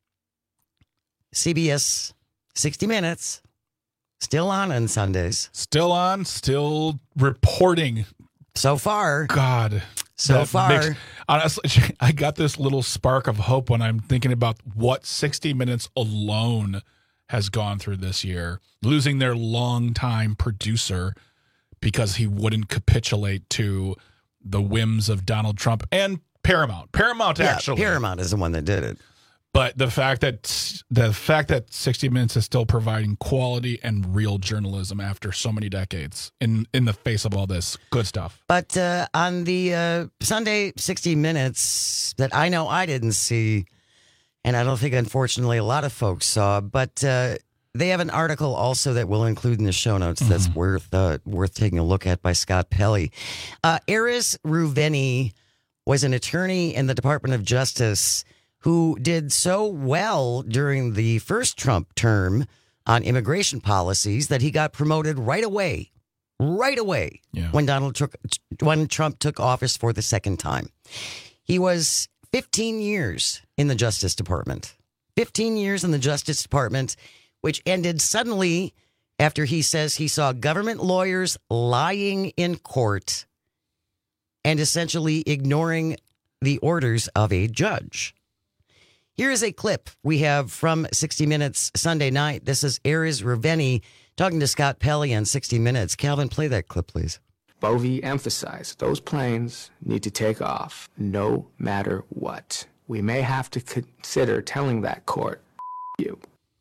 C B S sixty minutes, still on on Sundays. Still on, still reporting. So far. God. So far. Makes, honestly, I got this little spark of hope when I'm thinking about what sixty minutes alone has gone through this year, losing their longtime producer because he wouldn't capitulate to the whims of Donald Trump and Paramount. Paramount, yeah, actually. Paramount is the one that did it. But the fact that the fact that sixty minutes is still providing quality and real journalism after so many decades in, in the face of all this good stuff. But uh, on the uh, Sunday sixty minutes that I know I didn't see, and I don't think, unfortunately, a lot of folks saw, but uh, they have an article also that we'll include in the show notes mm-hmm. that's worth uh, worth taking a look at by Scott Pelley. Uh, Erez Ruveni was an attorney in the Department of Justice who did so well during the first Trump term on immigration policies that he got promoted right away, right away yeah. when Donald took, when Trump took office for the second time. He was fifteen years in the Justice Department. fifteen years in the Justice Department, which ended suddenly after he says he saw government lawyers lying in court and essentially ignoring the orders of a judge. Here is a clip we have from sixty minutes Sunday night. This is Erez Ruveni talking to Scott Pelley on sixty minutes. Calvin, play that clip, please. Bovee emphasized those planes need to take off no matter what. We may have to consider telling that court, you.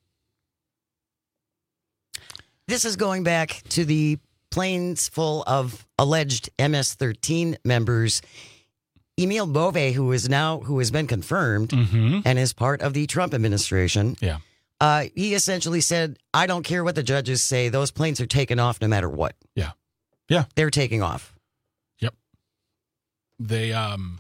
This is going back to the planes full of alleged M S thirteen members. Emil Bovee, who is now, who has been confirmed mm-hmm. and is part of the Trump administration. Yeah. Uh, he essentially said, I don't care what the judges say. Those planes are taking off no matter what. Yeah. Yeah. They're taking off. Yep. They, um,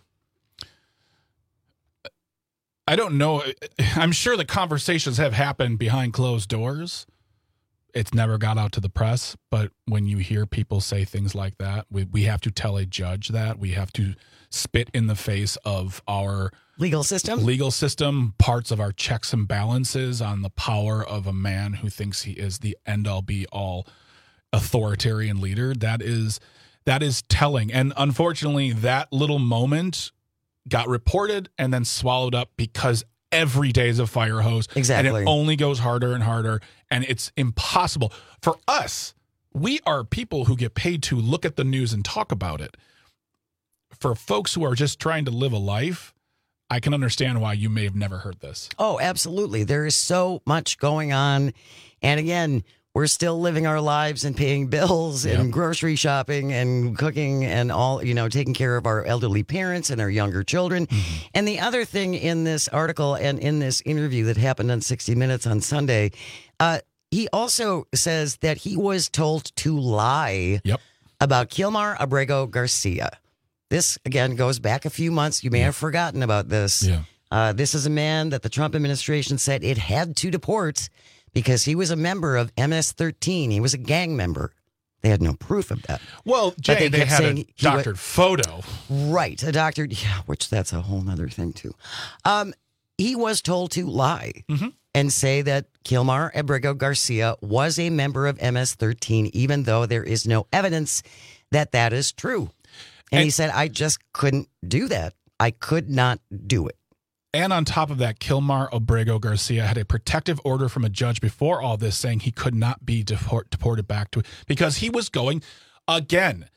I don't know. I'm sure the conversations have happened behind closed doors. It's never got out to the press. But when you hear people say things like that, we, we have to tell a judge that. We have to spit in the face of our legal system, legal system, parts of our checks and balances on the power of a man who thinks he is the end all be all authoritarian leader. That is, that is telling. And unfortunately, that little moment got reported and then swallowed up because every day is a fire hose. Exactly. And it only goes harder and harder. And it's impossible for us. We are people who get paid to look at the news and talk about it. For folks who are just trying to live a life, I can understand why you may have never heard this. Oh, absolutely. There is so much going on. And again, we're still living our lives and paying bills and yep. grocery shopping and cooking and all, you know, taking care of our elderly parents and our younger children. Mm-hmm. And the other thing in this article and in this interview that happened on sixty minutes on Sunday, uh, he also says that he was told to lie yep. about Kilmar Abrego Garcia. This, again, goes back a few months. You may yeah. have forgotten about this. Yeah. Uh, this is a man that the Trump administration said it had to deport because he was a member of M S thirteen. He was a gang member. They had no proof of that. Well, Jay, they, they, they had a he doctored wa- photo. Right, a doctored, yeah, which that's a whole other thing, too. Um, he was told to lie mm-hmm. and say that Kilmar Abrego Garcia was a member of M S thirteen, even though there is no evidence that that is true. And, and he said, I just couldn't do that. I could not do it. And on top of that, Kilmar Abrego Garcia had a protective order from a judge before all this saying he could not be deport, deported back to because he was going, again,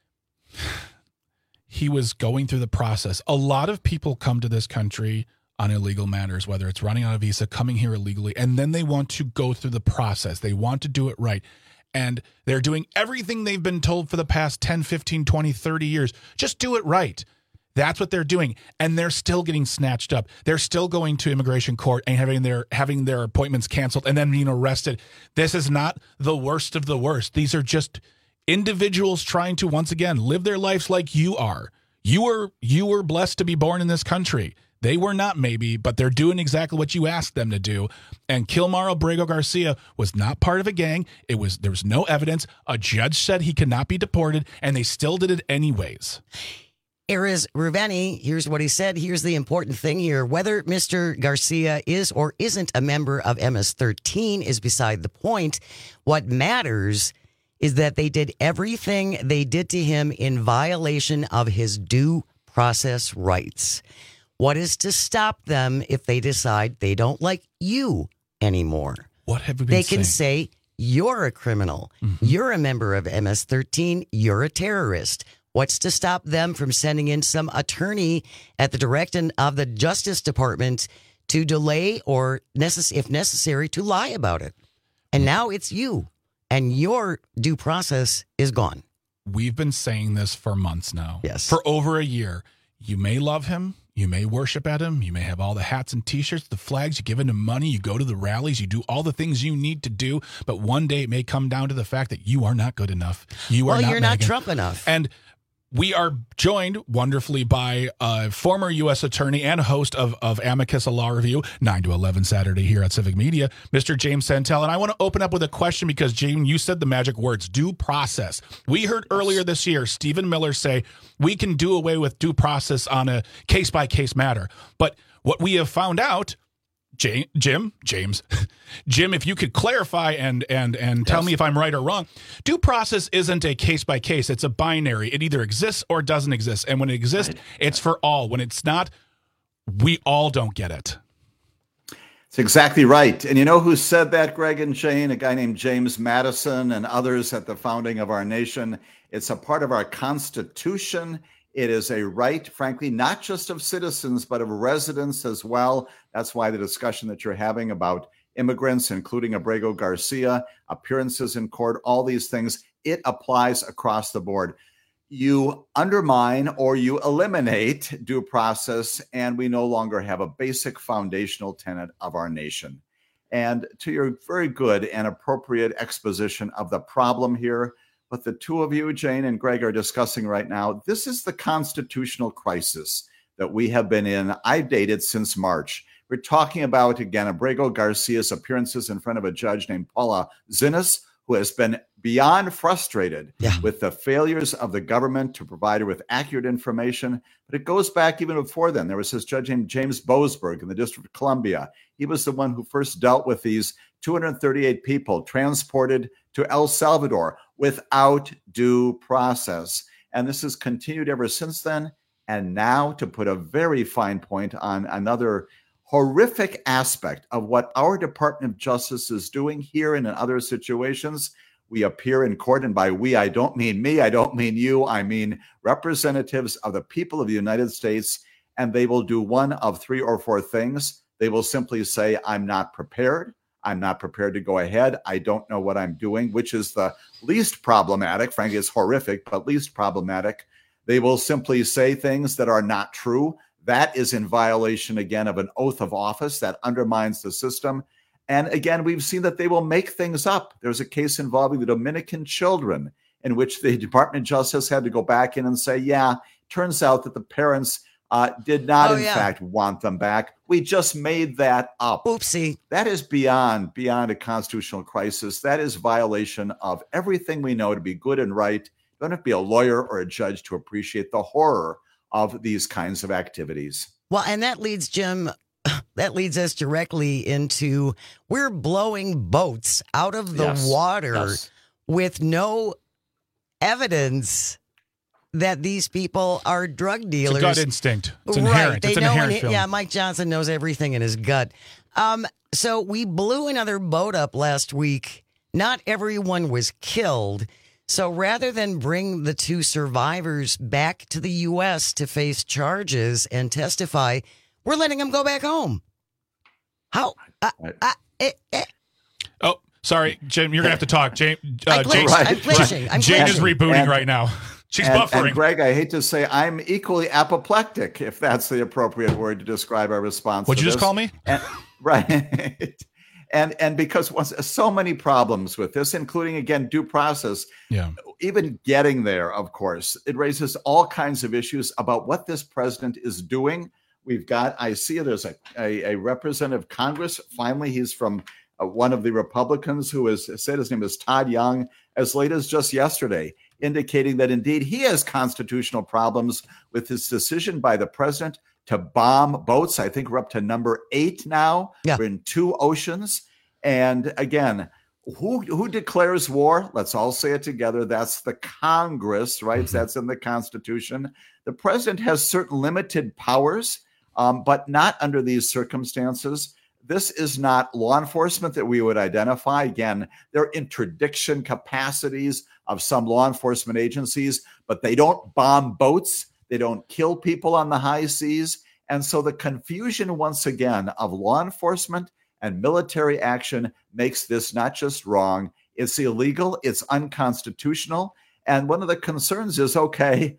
he was going through the process. A lot of people come to this country on illegal matters, whether it's running on a visa, coming here illegally, and then they want to go through the process. They want to do it right. And they're doing everything they've been told for the past ten, fifteen, twenty, thirty years. Just do it right. That's what they're doing, and they're still getting snatched up. They're still going to immigration court and having their having their appointments canceled and then being arrested. This is not the worst of the worst. These are just individuals trying to, once again, live their lives like you are. You were you were blessed to be born in this country. They were not, maybe, but they're doing exactly what you asked them to do. And Kilmar Abrego Garcia was not part of a gang. It was there was no evidence. A judge said he could not be deported, and they still did it anyways. Erez Ruveni, here's what he said. Here's the important thing here. Whether Mister Garcia is or isn't a member of M S thirteen is beside the point. What matters is that they did everything they did to him in violation of his due process rights. What is to stop them if they decide they don't like you anymore? What have we been They saying? can say, you're a criminal. Mm-hmm. You're a member of M S thirteen. You're a terrorist. What's to stop them from sending in some attorney at the direction of the Justice Department to delay or, necess- if necessary, to lie about it? And now it's you, and your due process is gone. We've been saying this for months now. Yes. For over a year. You may love him. You may worship at him. You may have all the hats and T-shirts, the flags. You give him money. You go to the rallies. You do all the things you need to do. But one day it may come down to the fact that you are not good enough. You well, are not you're Megyn. not Trump enough. And we are joined wonderfully by a former U S attorney and host of, of Amicus, a law review, nine to eleven Saturday here at Civic Media, Mister James Santel. And I want to open up with a question because, James, you said the magic words, due process. We heard earlier this year Stephen Miller say we can do away with due process on a case-by-case matter. But what we have found out, Jay, Jim, James, Jim, if you could clarify and and and tell Yes. me if I'm right or wrong, due process isn't a case by case. It's a binary. It either exists or doesn't exist. And when it exists, it's for all. When it's not, we all don't get it. It's exactly right. And you know who said that, Greg and Jane? A guy named James Madison and others at the founding of our nation. It's a part of our Constitution. It is a right, frankly, not just of citizens, but of residents as well. That's why the discussion that you're having about immigrants, including Abrego Garcia, appearances in court, all these things, it applies across the board. You undermine or you eliminate due process, and we no longer have a basic foundational tenet of our nation. And to your very good and appropriate exposition of the problem here, what the two of you, Jane and Greg, are discussing right now, this is the constitutional crisis that we have been in. I dated since March. We're talking about, again, Abrego Garcia's appearances in front of a judge named Paula Zinnes, who has been beyond frustrated yeah. with the failures of the government to provide her with accurate information. But it goes back even before then. There was this judge named James Boasberg in the District of Columbia. He was the one who first dealt with these two hundred thirty-eight people transported to El Salvador without due process. And this has continued ever since then. And now, to put a very fine point on another horrific aspect of what our Department of Justice is doing here and in other situations, we appear in court, and by we, I don't mean me, I don't mean you, I mean representatives of the people of the United States, and they will do one of three or four things. They will simply say, I'm not prepared. I'm not prepared to go ahead. I don't know what I'm doing, which is the least problematic. Frankly, it's horrific, but least problematic. They will simply say things that are not true. That is in violation, again, of an oath of office that undermines the system. And again, we've seen that they will make things up. There's a case involving the Dominican children in which the Department of Justice had to go back in and say, yeah, turns out that the parents uh, did not, Oh, in yeah. fact, want them back. We just made that up. Oopsie. That is beyond beyond a constitutional crisis. That is violation of everything we know to be good and right. You don't have to be a lawyer or a judge to appreciate the horror of these kinds of activities. Well, and that leads, Jim, that leads us directly into we're blowing boats out of the Yes, water yes. with no evidence that these people are drug dealers. It's a gut instinct. It's Right. inherent. They It's an know inherent in- feeling. Yeah, Mike Johnson knows everything in his gut. Um, so we blew another boat up last week. Not everyone was killed. So rather than bring the two survivors back to the U S to face charges and testify, we're letting them go back home. How? Uh, uh, eh, eh. Oh, sorry, Jim. You're gonna have to talk. Jane, uh, I'm Jane's, flinching. I'm flinching. I'm Jane is flinching. rebooting And- right now. She's and, buffering. And Greg, I hate to say I'm equally apoplectic, if that's the appropriate word to describe our response. What'd to you just this. call me? And, right. and and because once so many problems with this, including again due process. Yeah. Even getting there, of course, it raises all kinds of issues about what this president is doing. We've got, I see there's a, a, a representative of Congress. Finally, he's from uh, one of the Republicans who has said his name is Todd Young, as late as just yesterday, indicating that indeed he has constitutional problems with his decision by the president to bomb boats. I think we're up to number eight now. Yeah. We're in two oceans. And again, Who who declares war? Let's all say it together. That's the Congress, right? Mm-hmm. That's in the Constitution. The president has certain limited powers, um, but not under these circumstances. This is not law enforcement that we would identify. Again, there are interdiction capacities of some law enforcement agencies, but they don't bomb boats. They don't kill people on the high seas. And so the confusion, once again, of law enforcement and military action makes this not just wrong, it's illegal, it's unconstitutional. And one of the concerns is, okay,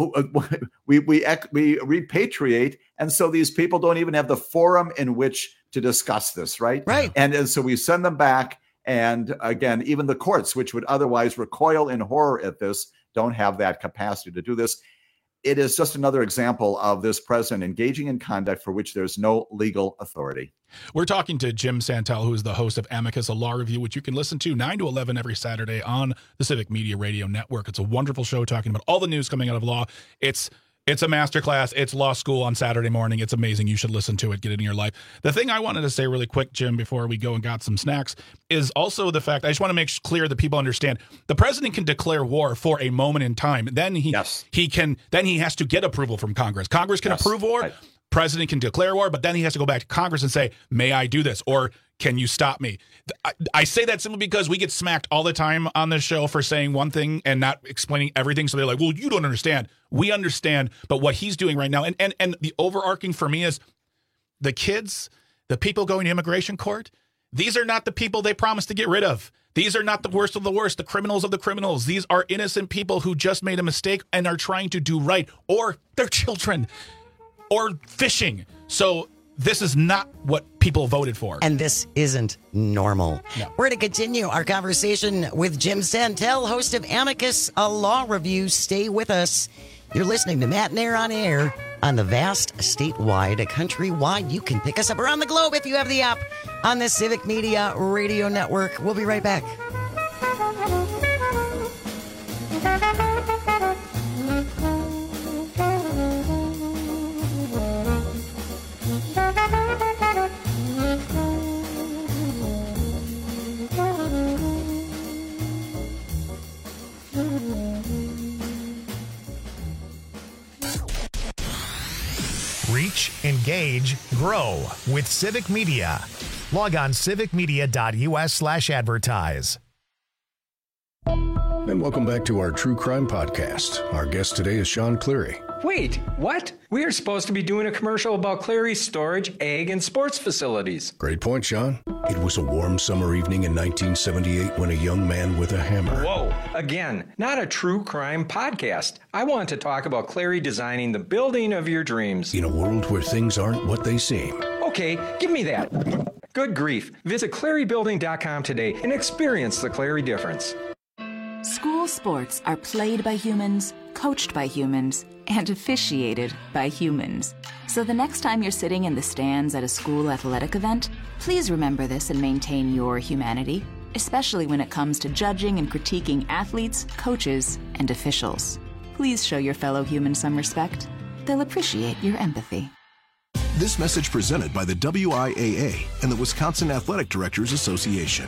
we, we, we repatriate, and so these people don't even have the forum in which to discuss this, right? Right. And, and so we send them back, and again, even the courts, which would otherwise recoil in horror at this, don't have that capacity to do this. It is just another example of this president engaging in conduct for which there's no legal authority. We're talking to Jim Santel, who is the host of Amicus, a law review, which you can listen to nine to eleven every Saturday on the Civic Media Radio Network. It's a wonderful show talking about all the news coming out of law. It's It's a masterclass. It's law school on Saturday morning. It's amazing. You should listen to it. Get it in your life. The thing I wanted to say really quick, Jim, before we go and got some snacks, is also the fact, I just want to make clear that people understand, the president can declare war for a moment in time. Then he yes. he can then he has to get approval from Congress. Congress can yes. approve war. Right. President can declare war, but then he has to go back to Congress and say, may I do this? Or can you stop me? I, I say that simply because we get smacked all the time on this show for saying one thing and not explaining everything. So they're like, well, you don't understand. We understand. But what he's doing right now, and, and, and the overarching for me is the kids, the people going to immigration court, these are not the people they promised to get rid of. These are not the worst of the worst, the criminals of the criminals. These are innocent people who just made a mistake and are trying to do right, or their children, or fishing. So this is not what people voted for. And this isn't normal. No. We're going to continue our conversation with Jim Santel, host of Amicus, a law review. Stay with us. You're listening to Matt and Air on Air on the vast, statewide, countrywide. You can pick us up around the globe if you have the app on the Civic Media Radio Network. We'll be right back. Reach, engage, grow with Civic Media. Log on civicmedia.us slash advertise. And welcome back to our True Crime Podcast. Our guest today is Sean Cleary. Wait, what? We are supposed to be doing a commercial about Cleary's storage, egg, and sports facilities. Great point, Sean. It was a warm summer evening in nineteen seventy-eight when a young man with a hammer... Whoa, again, not a true crime podcast. I want to talk about Cleary designing the building of your dreams. In a world where things aren't what they seem. Okay, give me that. Good grief. Visit Cleary Building dot com today and experience the Cleary difference. School sports are played by humans, coached by humans, and officiated by humans. So the next time you're sitting in the stands at a school athletic event, please remember this and maintain your humanity, especially when it comes to judging and critiquing athletes, coaches, and officials. Please show your fellow humans some respect. They'll appreciate your empathy. This message presented by the W I A A and the Wisconsin Athletic Directors Association.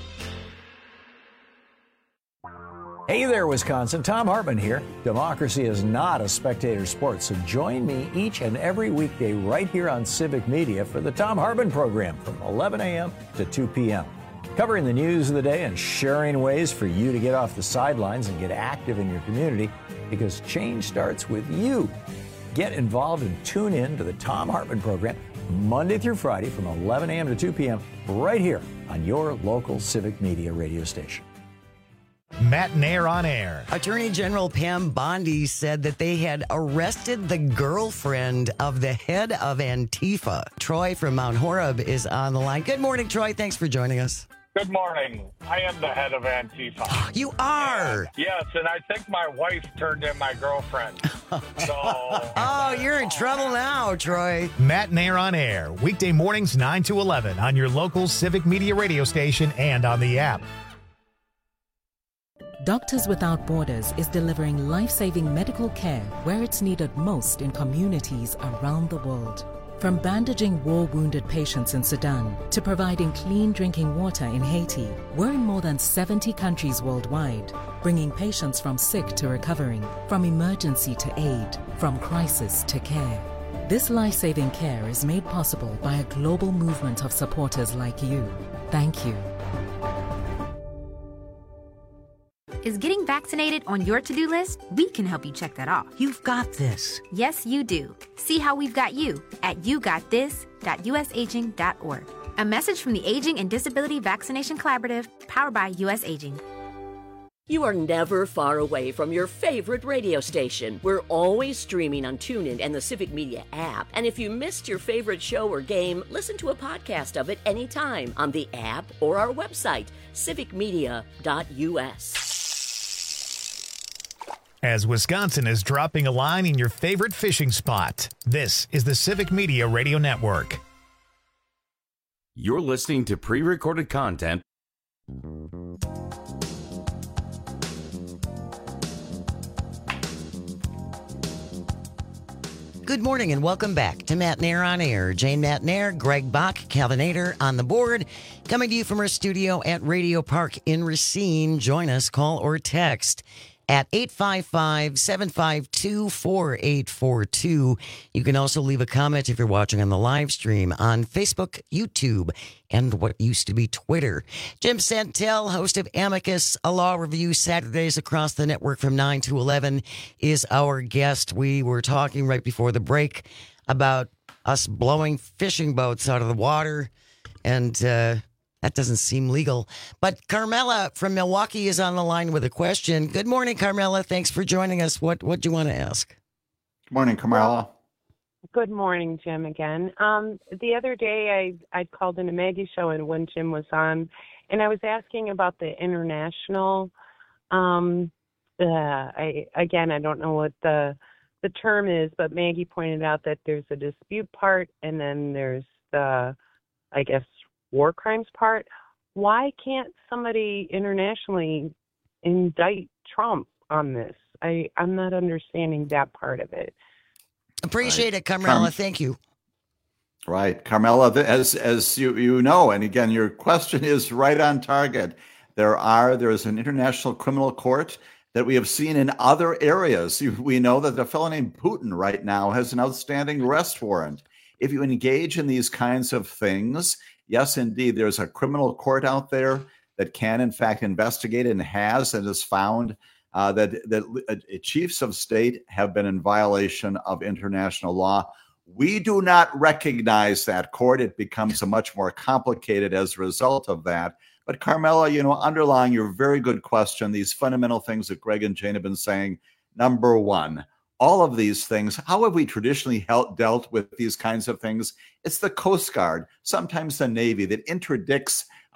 Hey there, Wisconsin. Tom Hartman here. Democracy is not a spectator sport, so join me each and every weekday right here on Civic Media for the Tom Hartman program from eleven a.m. to two p.m. Covering the news of the day and sharing ways for you to get off the sidelines and get active in your community, because change starts with you. Get involved and tune in to the Tom Hartman program Monday through Friday from eleven a.m. to two p.m. right here on your local Civic Media radio station. Matt Nair on air. Attorney General Pam Bondi said that they had arrested the girlfriend of the head of Antifa. Troy from Mount Horeb is on the line. Good morning, Troy. Thanks for joining us. Good morning. I am the head of Antifa. You are? And, yes, and I think my wife turned in my girlfriend. So, oh, you're in trouble now, Troy. Matt Nair on air. Weekday mornings nine to eleven on your local Civic Media radio station and on the app. Doctors Without Borders is delivering life-saving medical care where it's needed most in communities around the world. From bandaging war-wounded patients in Sudan to providing clean drinking water in Haiti, we're in more than seventy countries worldwide, bringing patients from sick to recovering, from emergency to aid, from crisis to care. This life-saving care is made possible by a global movement of supporters like you. Thank you. Is getting vaccinated on your to-do list? We can help you check that off. You've got this. Yes, you do. See how we've got you at you got this dot u s aging dot org. A message from the Aging and Disability Vaccination Collaborative, powered by U S Aging. You are never far away from your favorite radio station. We're always streaming on TuneIn and the Civic Media app. And if you missed your favorite show or game, listen to a podcast of it anytime on the app or our website, civic media dot u s. As Wisconsin is dropping a line in your favorite fishing spot, this is the Civic Media Radio Network. You're listening to pre-recorded content. Good morning and welcome back to Matt Nair on Air. Jane Matt Nair, Greg Bach, Calvinator on the board. Coming to you from our studio at Radio Park in Racine. Join us, call or text at eight five five, seven five two, four eight four two. You can also leave a comment if you're watching on the live stream on Facebook, YouTube, and what used to be Twitter. Jim Santel, host of Amicus, a law review Saturdays across the network from nine to eleven, is our guest. We were talking right before the break about us blowing fishing boats out of the water, and uh, that doesn't seem legal. But Carmela from Milwaukee is on the line with a question. Good morning, Carmela. Thanks for joining us. What what do you want to ask? Good morning, Carmela. Good morning, Jim, again. Um, the other day I I called in a Maggie show and when Jim was on, and I was asking about the international. Um, uh, I again, I don't know what the the term is, but Maggie pointed out that there's a dispute part and then there's the, I guess, war crimes part. Why can't somebody internationally indict Trump on this? I, I'm not understanding that part of it. Appreciate right. it, Carmela. Carm- Thank you. Right. Carmela, as as you, you know, and again, your question is right on target. There are there is an international criminal court that we have seen in other areas. We know that a fellow named Putin right now has an outstanding arrest warrant. If you engage in these kinds of things, yes, indeed, there's a criminal court out there that can, in fact, investigate and has and has found uh, that, that uh, chiefs of state have been in violation of international law. We do not recognize that court. It becomes a much more complicated as a result of that. But Carmela, you know, underlying your very good question, these fundamental things that Greg and Jane have been saying, number one, all of these things, how have we traditionally held, dealt with these kinds of things? It's the Coast Guard, sometimes the Navy, that interdicts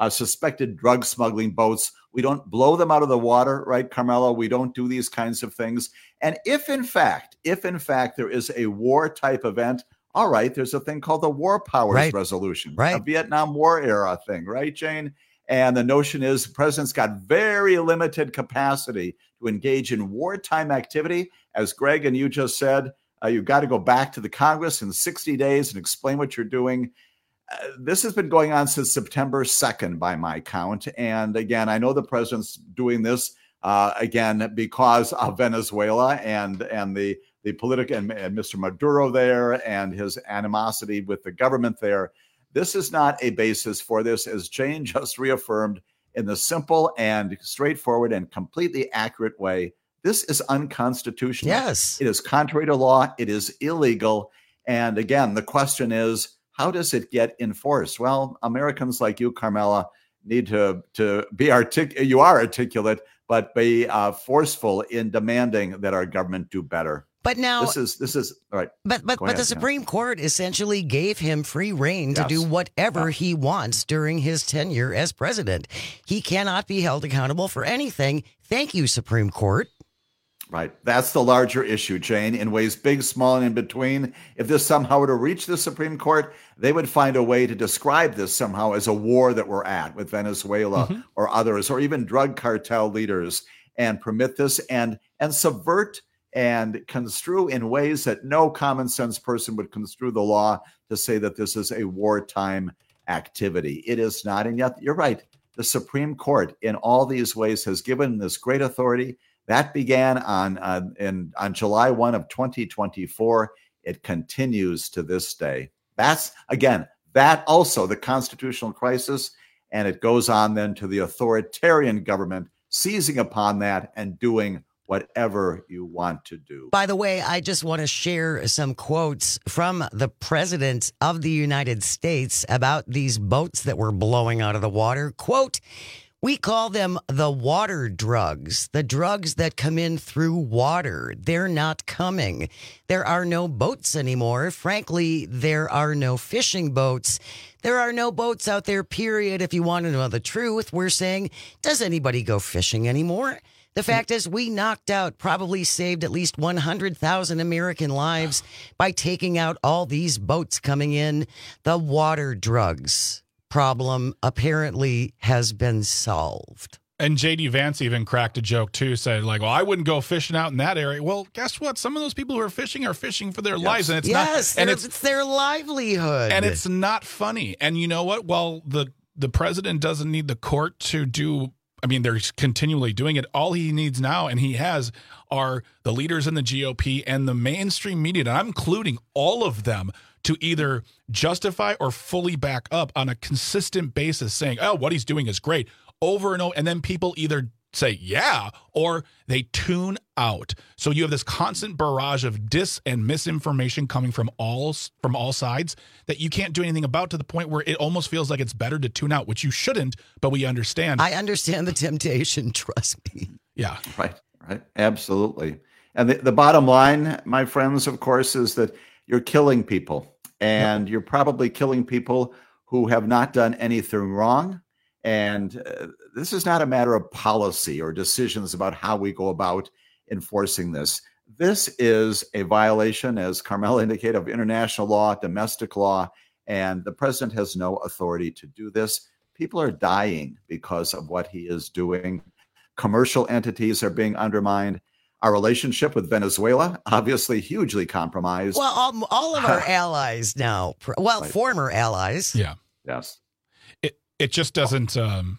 uh, suspected drug smuggling boats. We don't blow them out of the water, right, Carmela? We don't do these kinds of things. And if in fact, if in fact there is a war type event, all right, there's a thing called the War Powers Right. Resolution, Right. a Vietnam War era thing, right, Jane? And the notion is the president's got very limited capacity to engage in wartime activity. As Greg and you just said, uh, you've got to go back to the Congress in sixty days and explain what you're doing. Uh, this has been going on since September second by my count. And again, I know the president's doing this uh, again because of Venezuela and, and the, the political and, and Mister Maduro there and his animosity with the government there. This is not a basis for this, as Jane just reaffirmed in the simple and straightforward and completely accurate way. This is unconstitutional. Yes. It is contrary to law. It is illegal. And again, the question is, how does it get enforced? Well, Americans like you, Carmela, need to, to be articulate. You are articulate, but be uh, forceful in demanding that our government do better. But now this is this is all right. But but Go but ahead, the yeah. Supreme Court essentially gave him free reign to Yes. do whatever he wants during his tenure as president. He cannot be held accountable for anything. Thank you, Supreme Court. Right. That's the larger issue, Jane, in ways big, small, and in between. If this somehow were to reach the Supreme Court, they would find a way to describe this somehow as a war that we're at with Venezuela Mm-hmm. or others, or even drug cartel leaders, and permit this and and subvert and construe in ways that no common sense person would construe the law to say that this is a wartime activity. It is not. And yet, you're right. The Supreme Court in all these ways has given this great authority. That began on uh, in on July first of twenty twenty-four. It continues to this day. That's, again, that also the constitutional crisis, and it goes on then to the authoritarian government seizing upon that and doing whatever you want to do. By the way, I just want to share some quotes from the President of the United States about these boats that were blowing out of the water. Quote, "We call them the water drugs, the drugs that come in through water. They're not coming. There are no boats anymore. Frankly, there are no fishing boats. There are no boats out there, period. If you want to know the truth, we're saying, does anybody go fishing anymore? The fact is, we knocked out, probably saved at least one hundred thousand American lives by taking out all these boats coming in. The water drugs problem apparently has been solved." And J D Vance even cracked a joke, too, said, like, well, I wouldn't go fishing out in that area. Well, guess what? Some of those people who are fishing are fishing for their Yes. lives. And it's yes, not, and it's, it's, it's their livelihood. and it's not funny. And you know what? Well, the, the president doesn't need the court to do, I mean, they're continually doing it. All he needs now, and he has, are the leaders in the G O P and the mainstream media, and I'm including all of them, to either justify or fully back up on a consistent basis saying, oh, what he's doing is great, over and over. And then people either say, yeah, or they tune out. So you have this constant barrage of dis and misinformation coming from all from all sides that you can't do anything about, to the point where it almost feels like it's better to tune out, which you shouldn't, but we understand. I understand the temptation, trust me. Yeah. Right, right. Absolutely. And the, the bottom line, my friends, of course, is that you're killing people, and you're probably killing people who have not done anything wrong. And uh, this is not a matter of policy or decisions about how we go about enforcing this. This is a violation, as Carmela indicated, of international law, domestic law, and the president has no authority to do this. People are dying because of what he is doing. Commercial entities are being undermined. Our relationship with Venezuela, obviously hugely compromised. Well, all, all of our allies now, well, Right. former allies. Yeah. Yes. It it just doesn't. Um,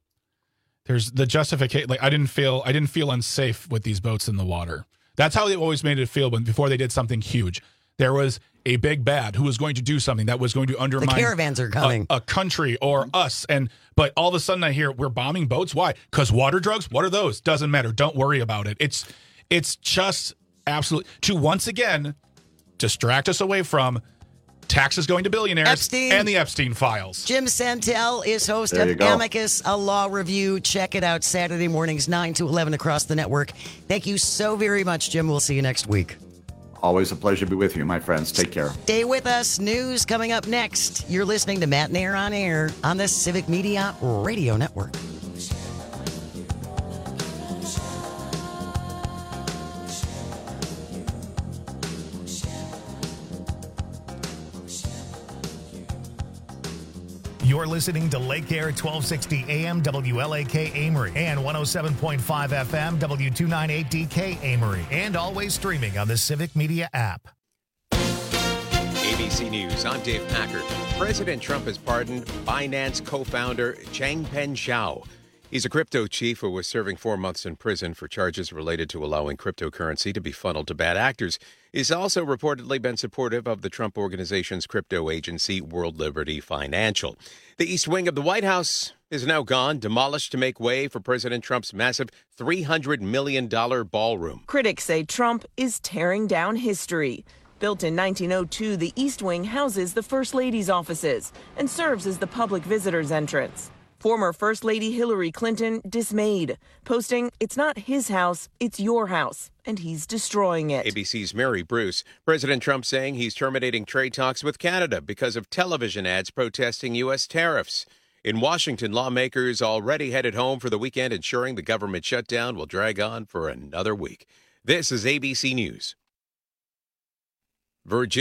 there's the justification. Like I didn't feel I didn't feel unsafe with these boats in the water. That's how they always made it feel when before they did something huge. There was a big bad who was going to do something that was going to undermine. The caravans are coming. A, a country or us, and but all of a sudden I hear we're bombing boats. Why? Because water drugs. What are those? Doesn't matter. Don't worry about it. It's it's just absolutely to once again distract us away from taxes going to billionaires Epstein. and the Epstein files. Jim Santel is host There you of go. Amicus, a law review. Check it out Saturday mornings, nine to eleven across the network. Thank you so very much, Jim. We'll see you next week. Always a pleasure to be with you, my friends. Take care. Stay with us. News coming up next. You're listening to Matt and Air on Air on the Civic Media Radio Network. You're listening to Lake Air twelve sixty A M W L A K Amory and one oh seven point five F M W two ninety-eight D K Amory, and always streaming on the Civic Media app. A B C News, I'm Dave Packard. President Trump has pardoned Binance co-founder Changpeng Zhao. He's a crypto chief who was serving four months in prison for charges related to allowing cryptocurrency to be funneled to bad actors. He's also reportedly been supportive of the Trump Organization's crypto agency, World Liberty Financial. The East Wing of the White House is now gone, demolished to make way for President Trump's massive three hundred million dollars ballroom. Critics say Trump is tearing down history. Built in nineteen oh two, the East Wing houses the First Lady's offices and serves as the public visitors entrance. Former First Lady Hillary Clinton dismayed, posting, "It's not his house, it's your house, and he's destroying it." A B C's Mary Bruce. President Trump saying he's terminating trade talks with Canada because of television ads protesting U S tariffs. In Washington, lawmakers already headed home for the weekend, ensuring the government shutdown will drag on for another week. This is A B C News. Virginia.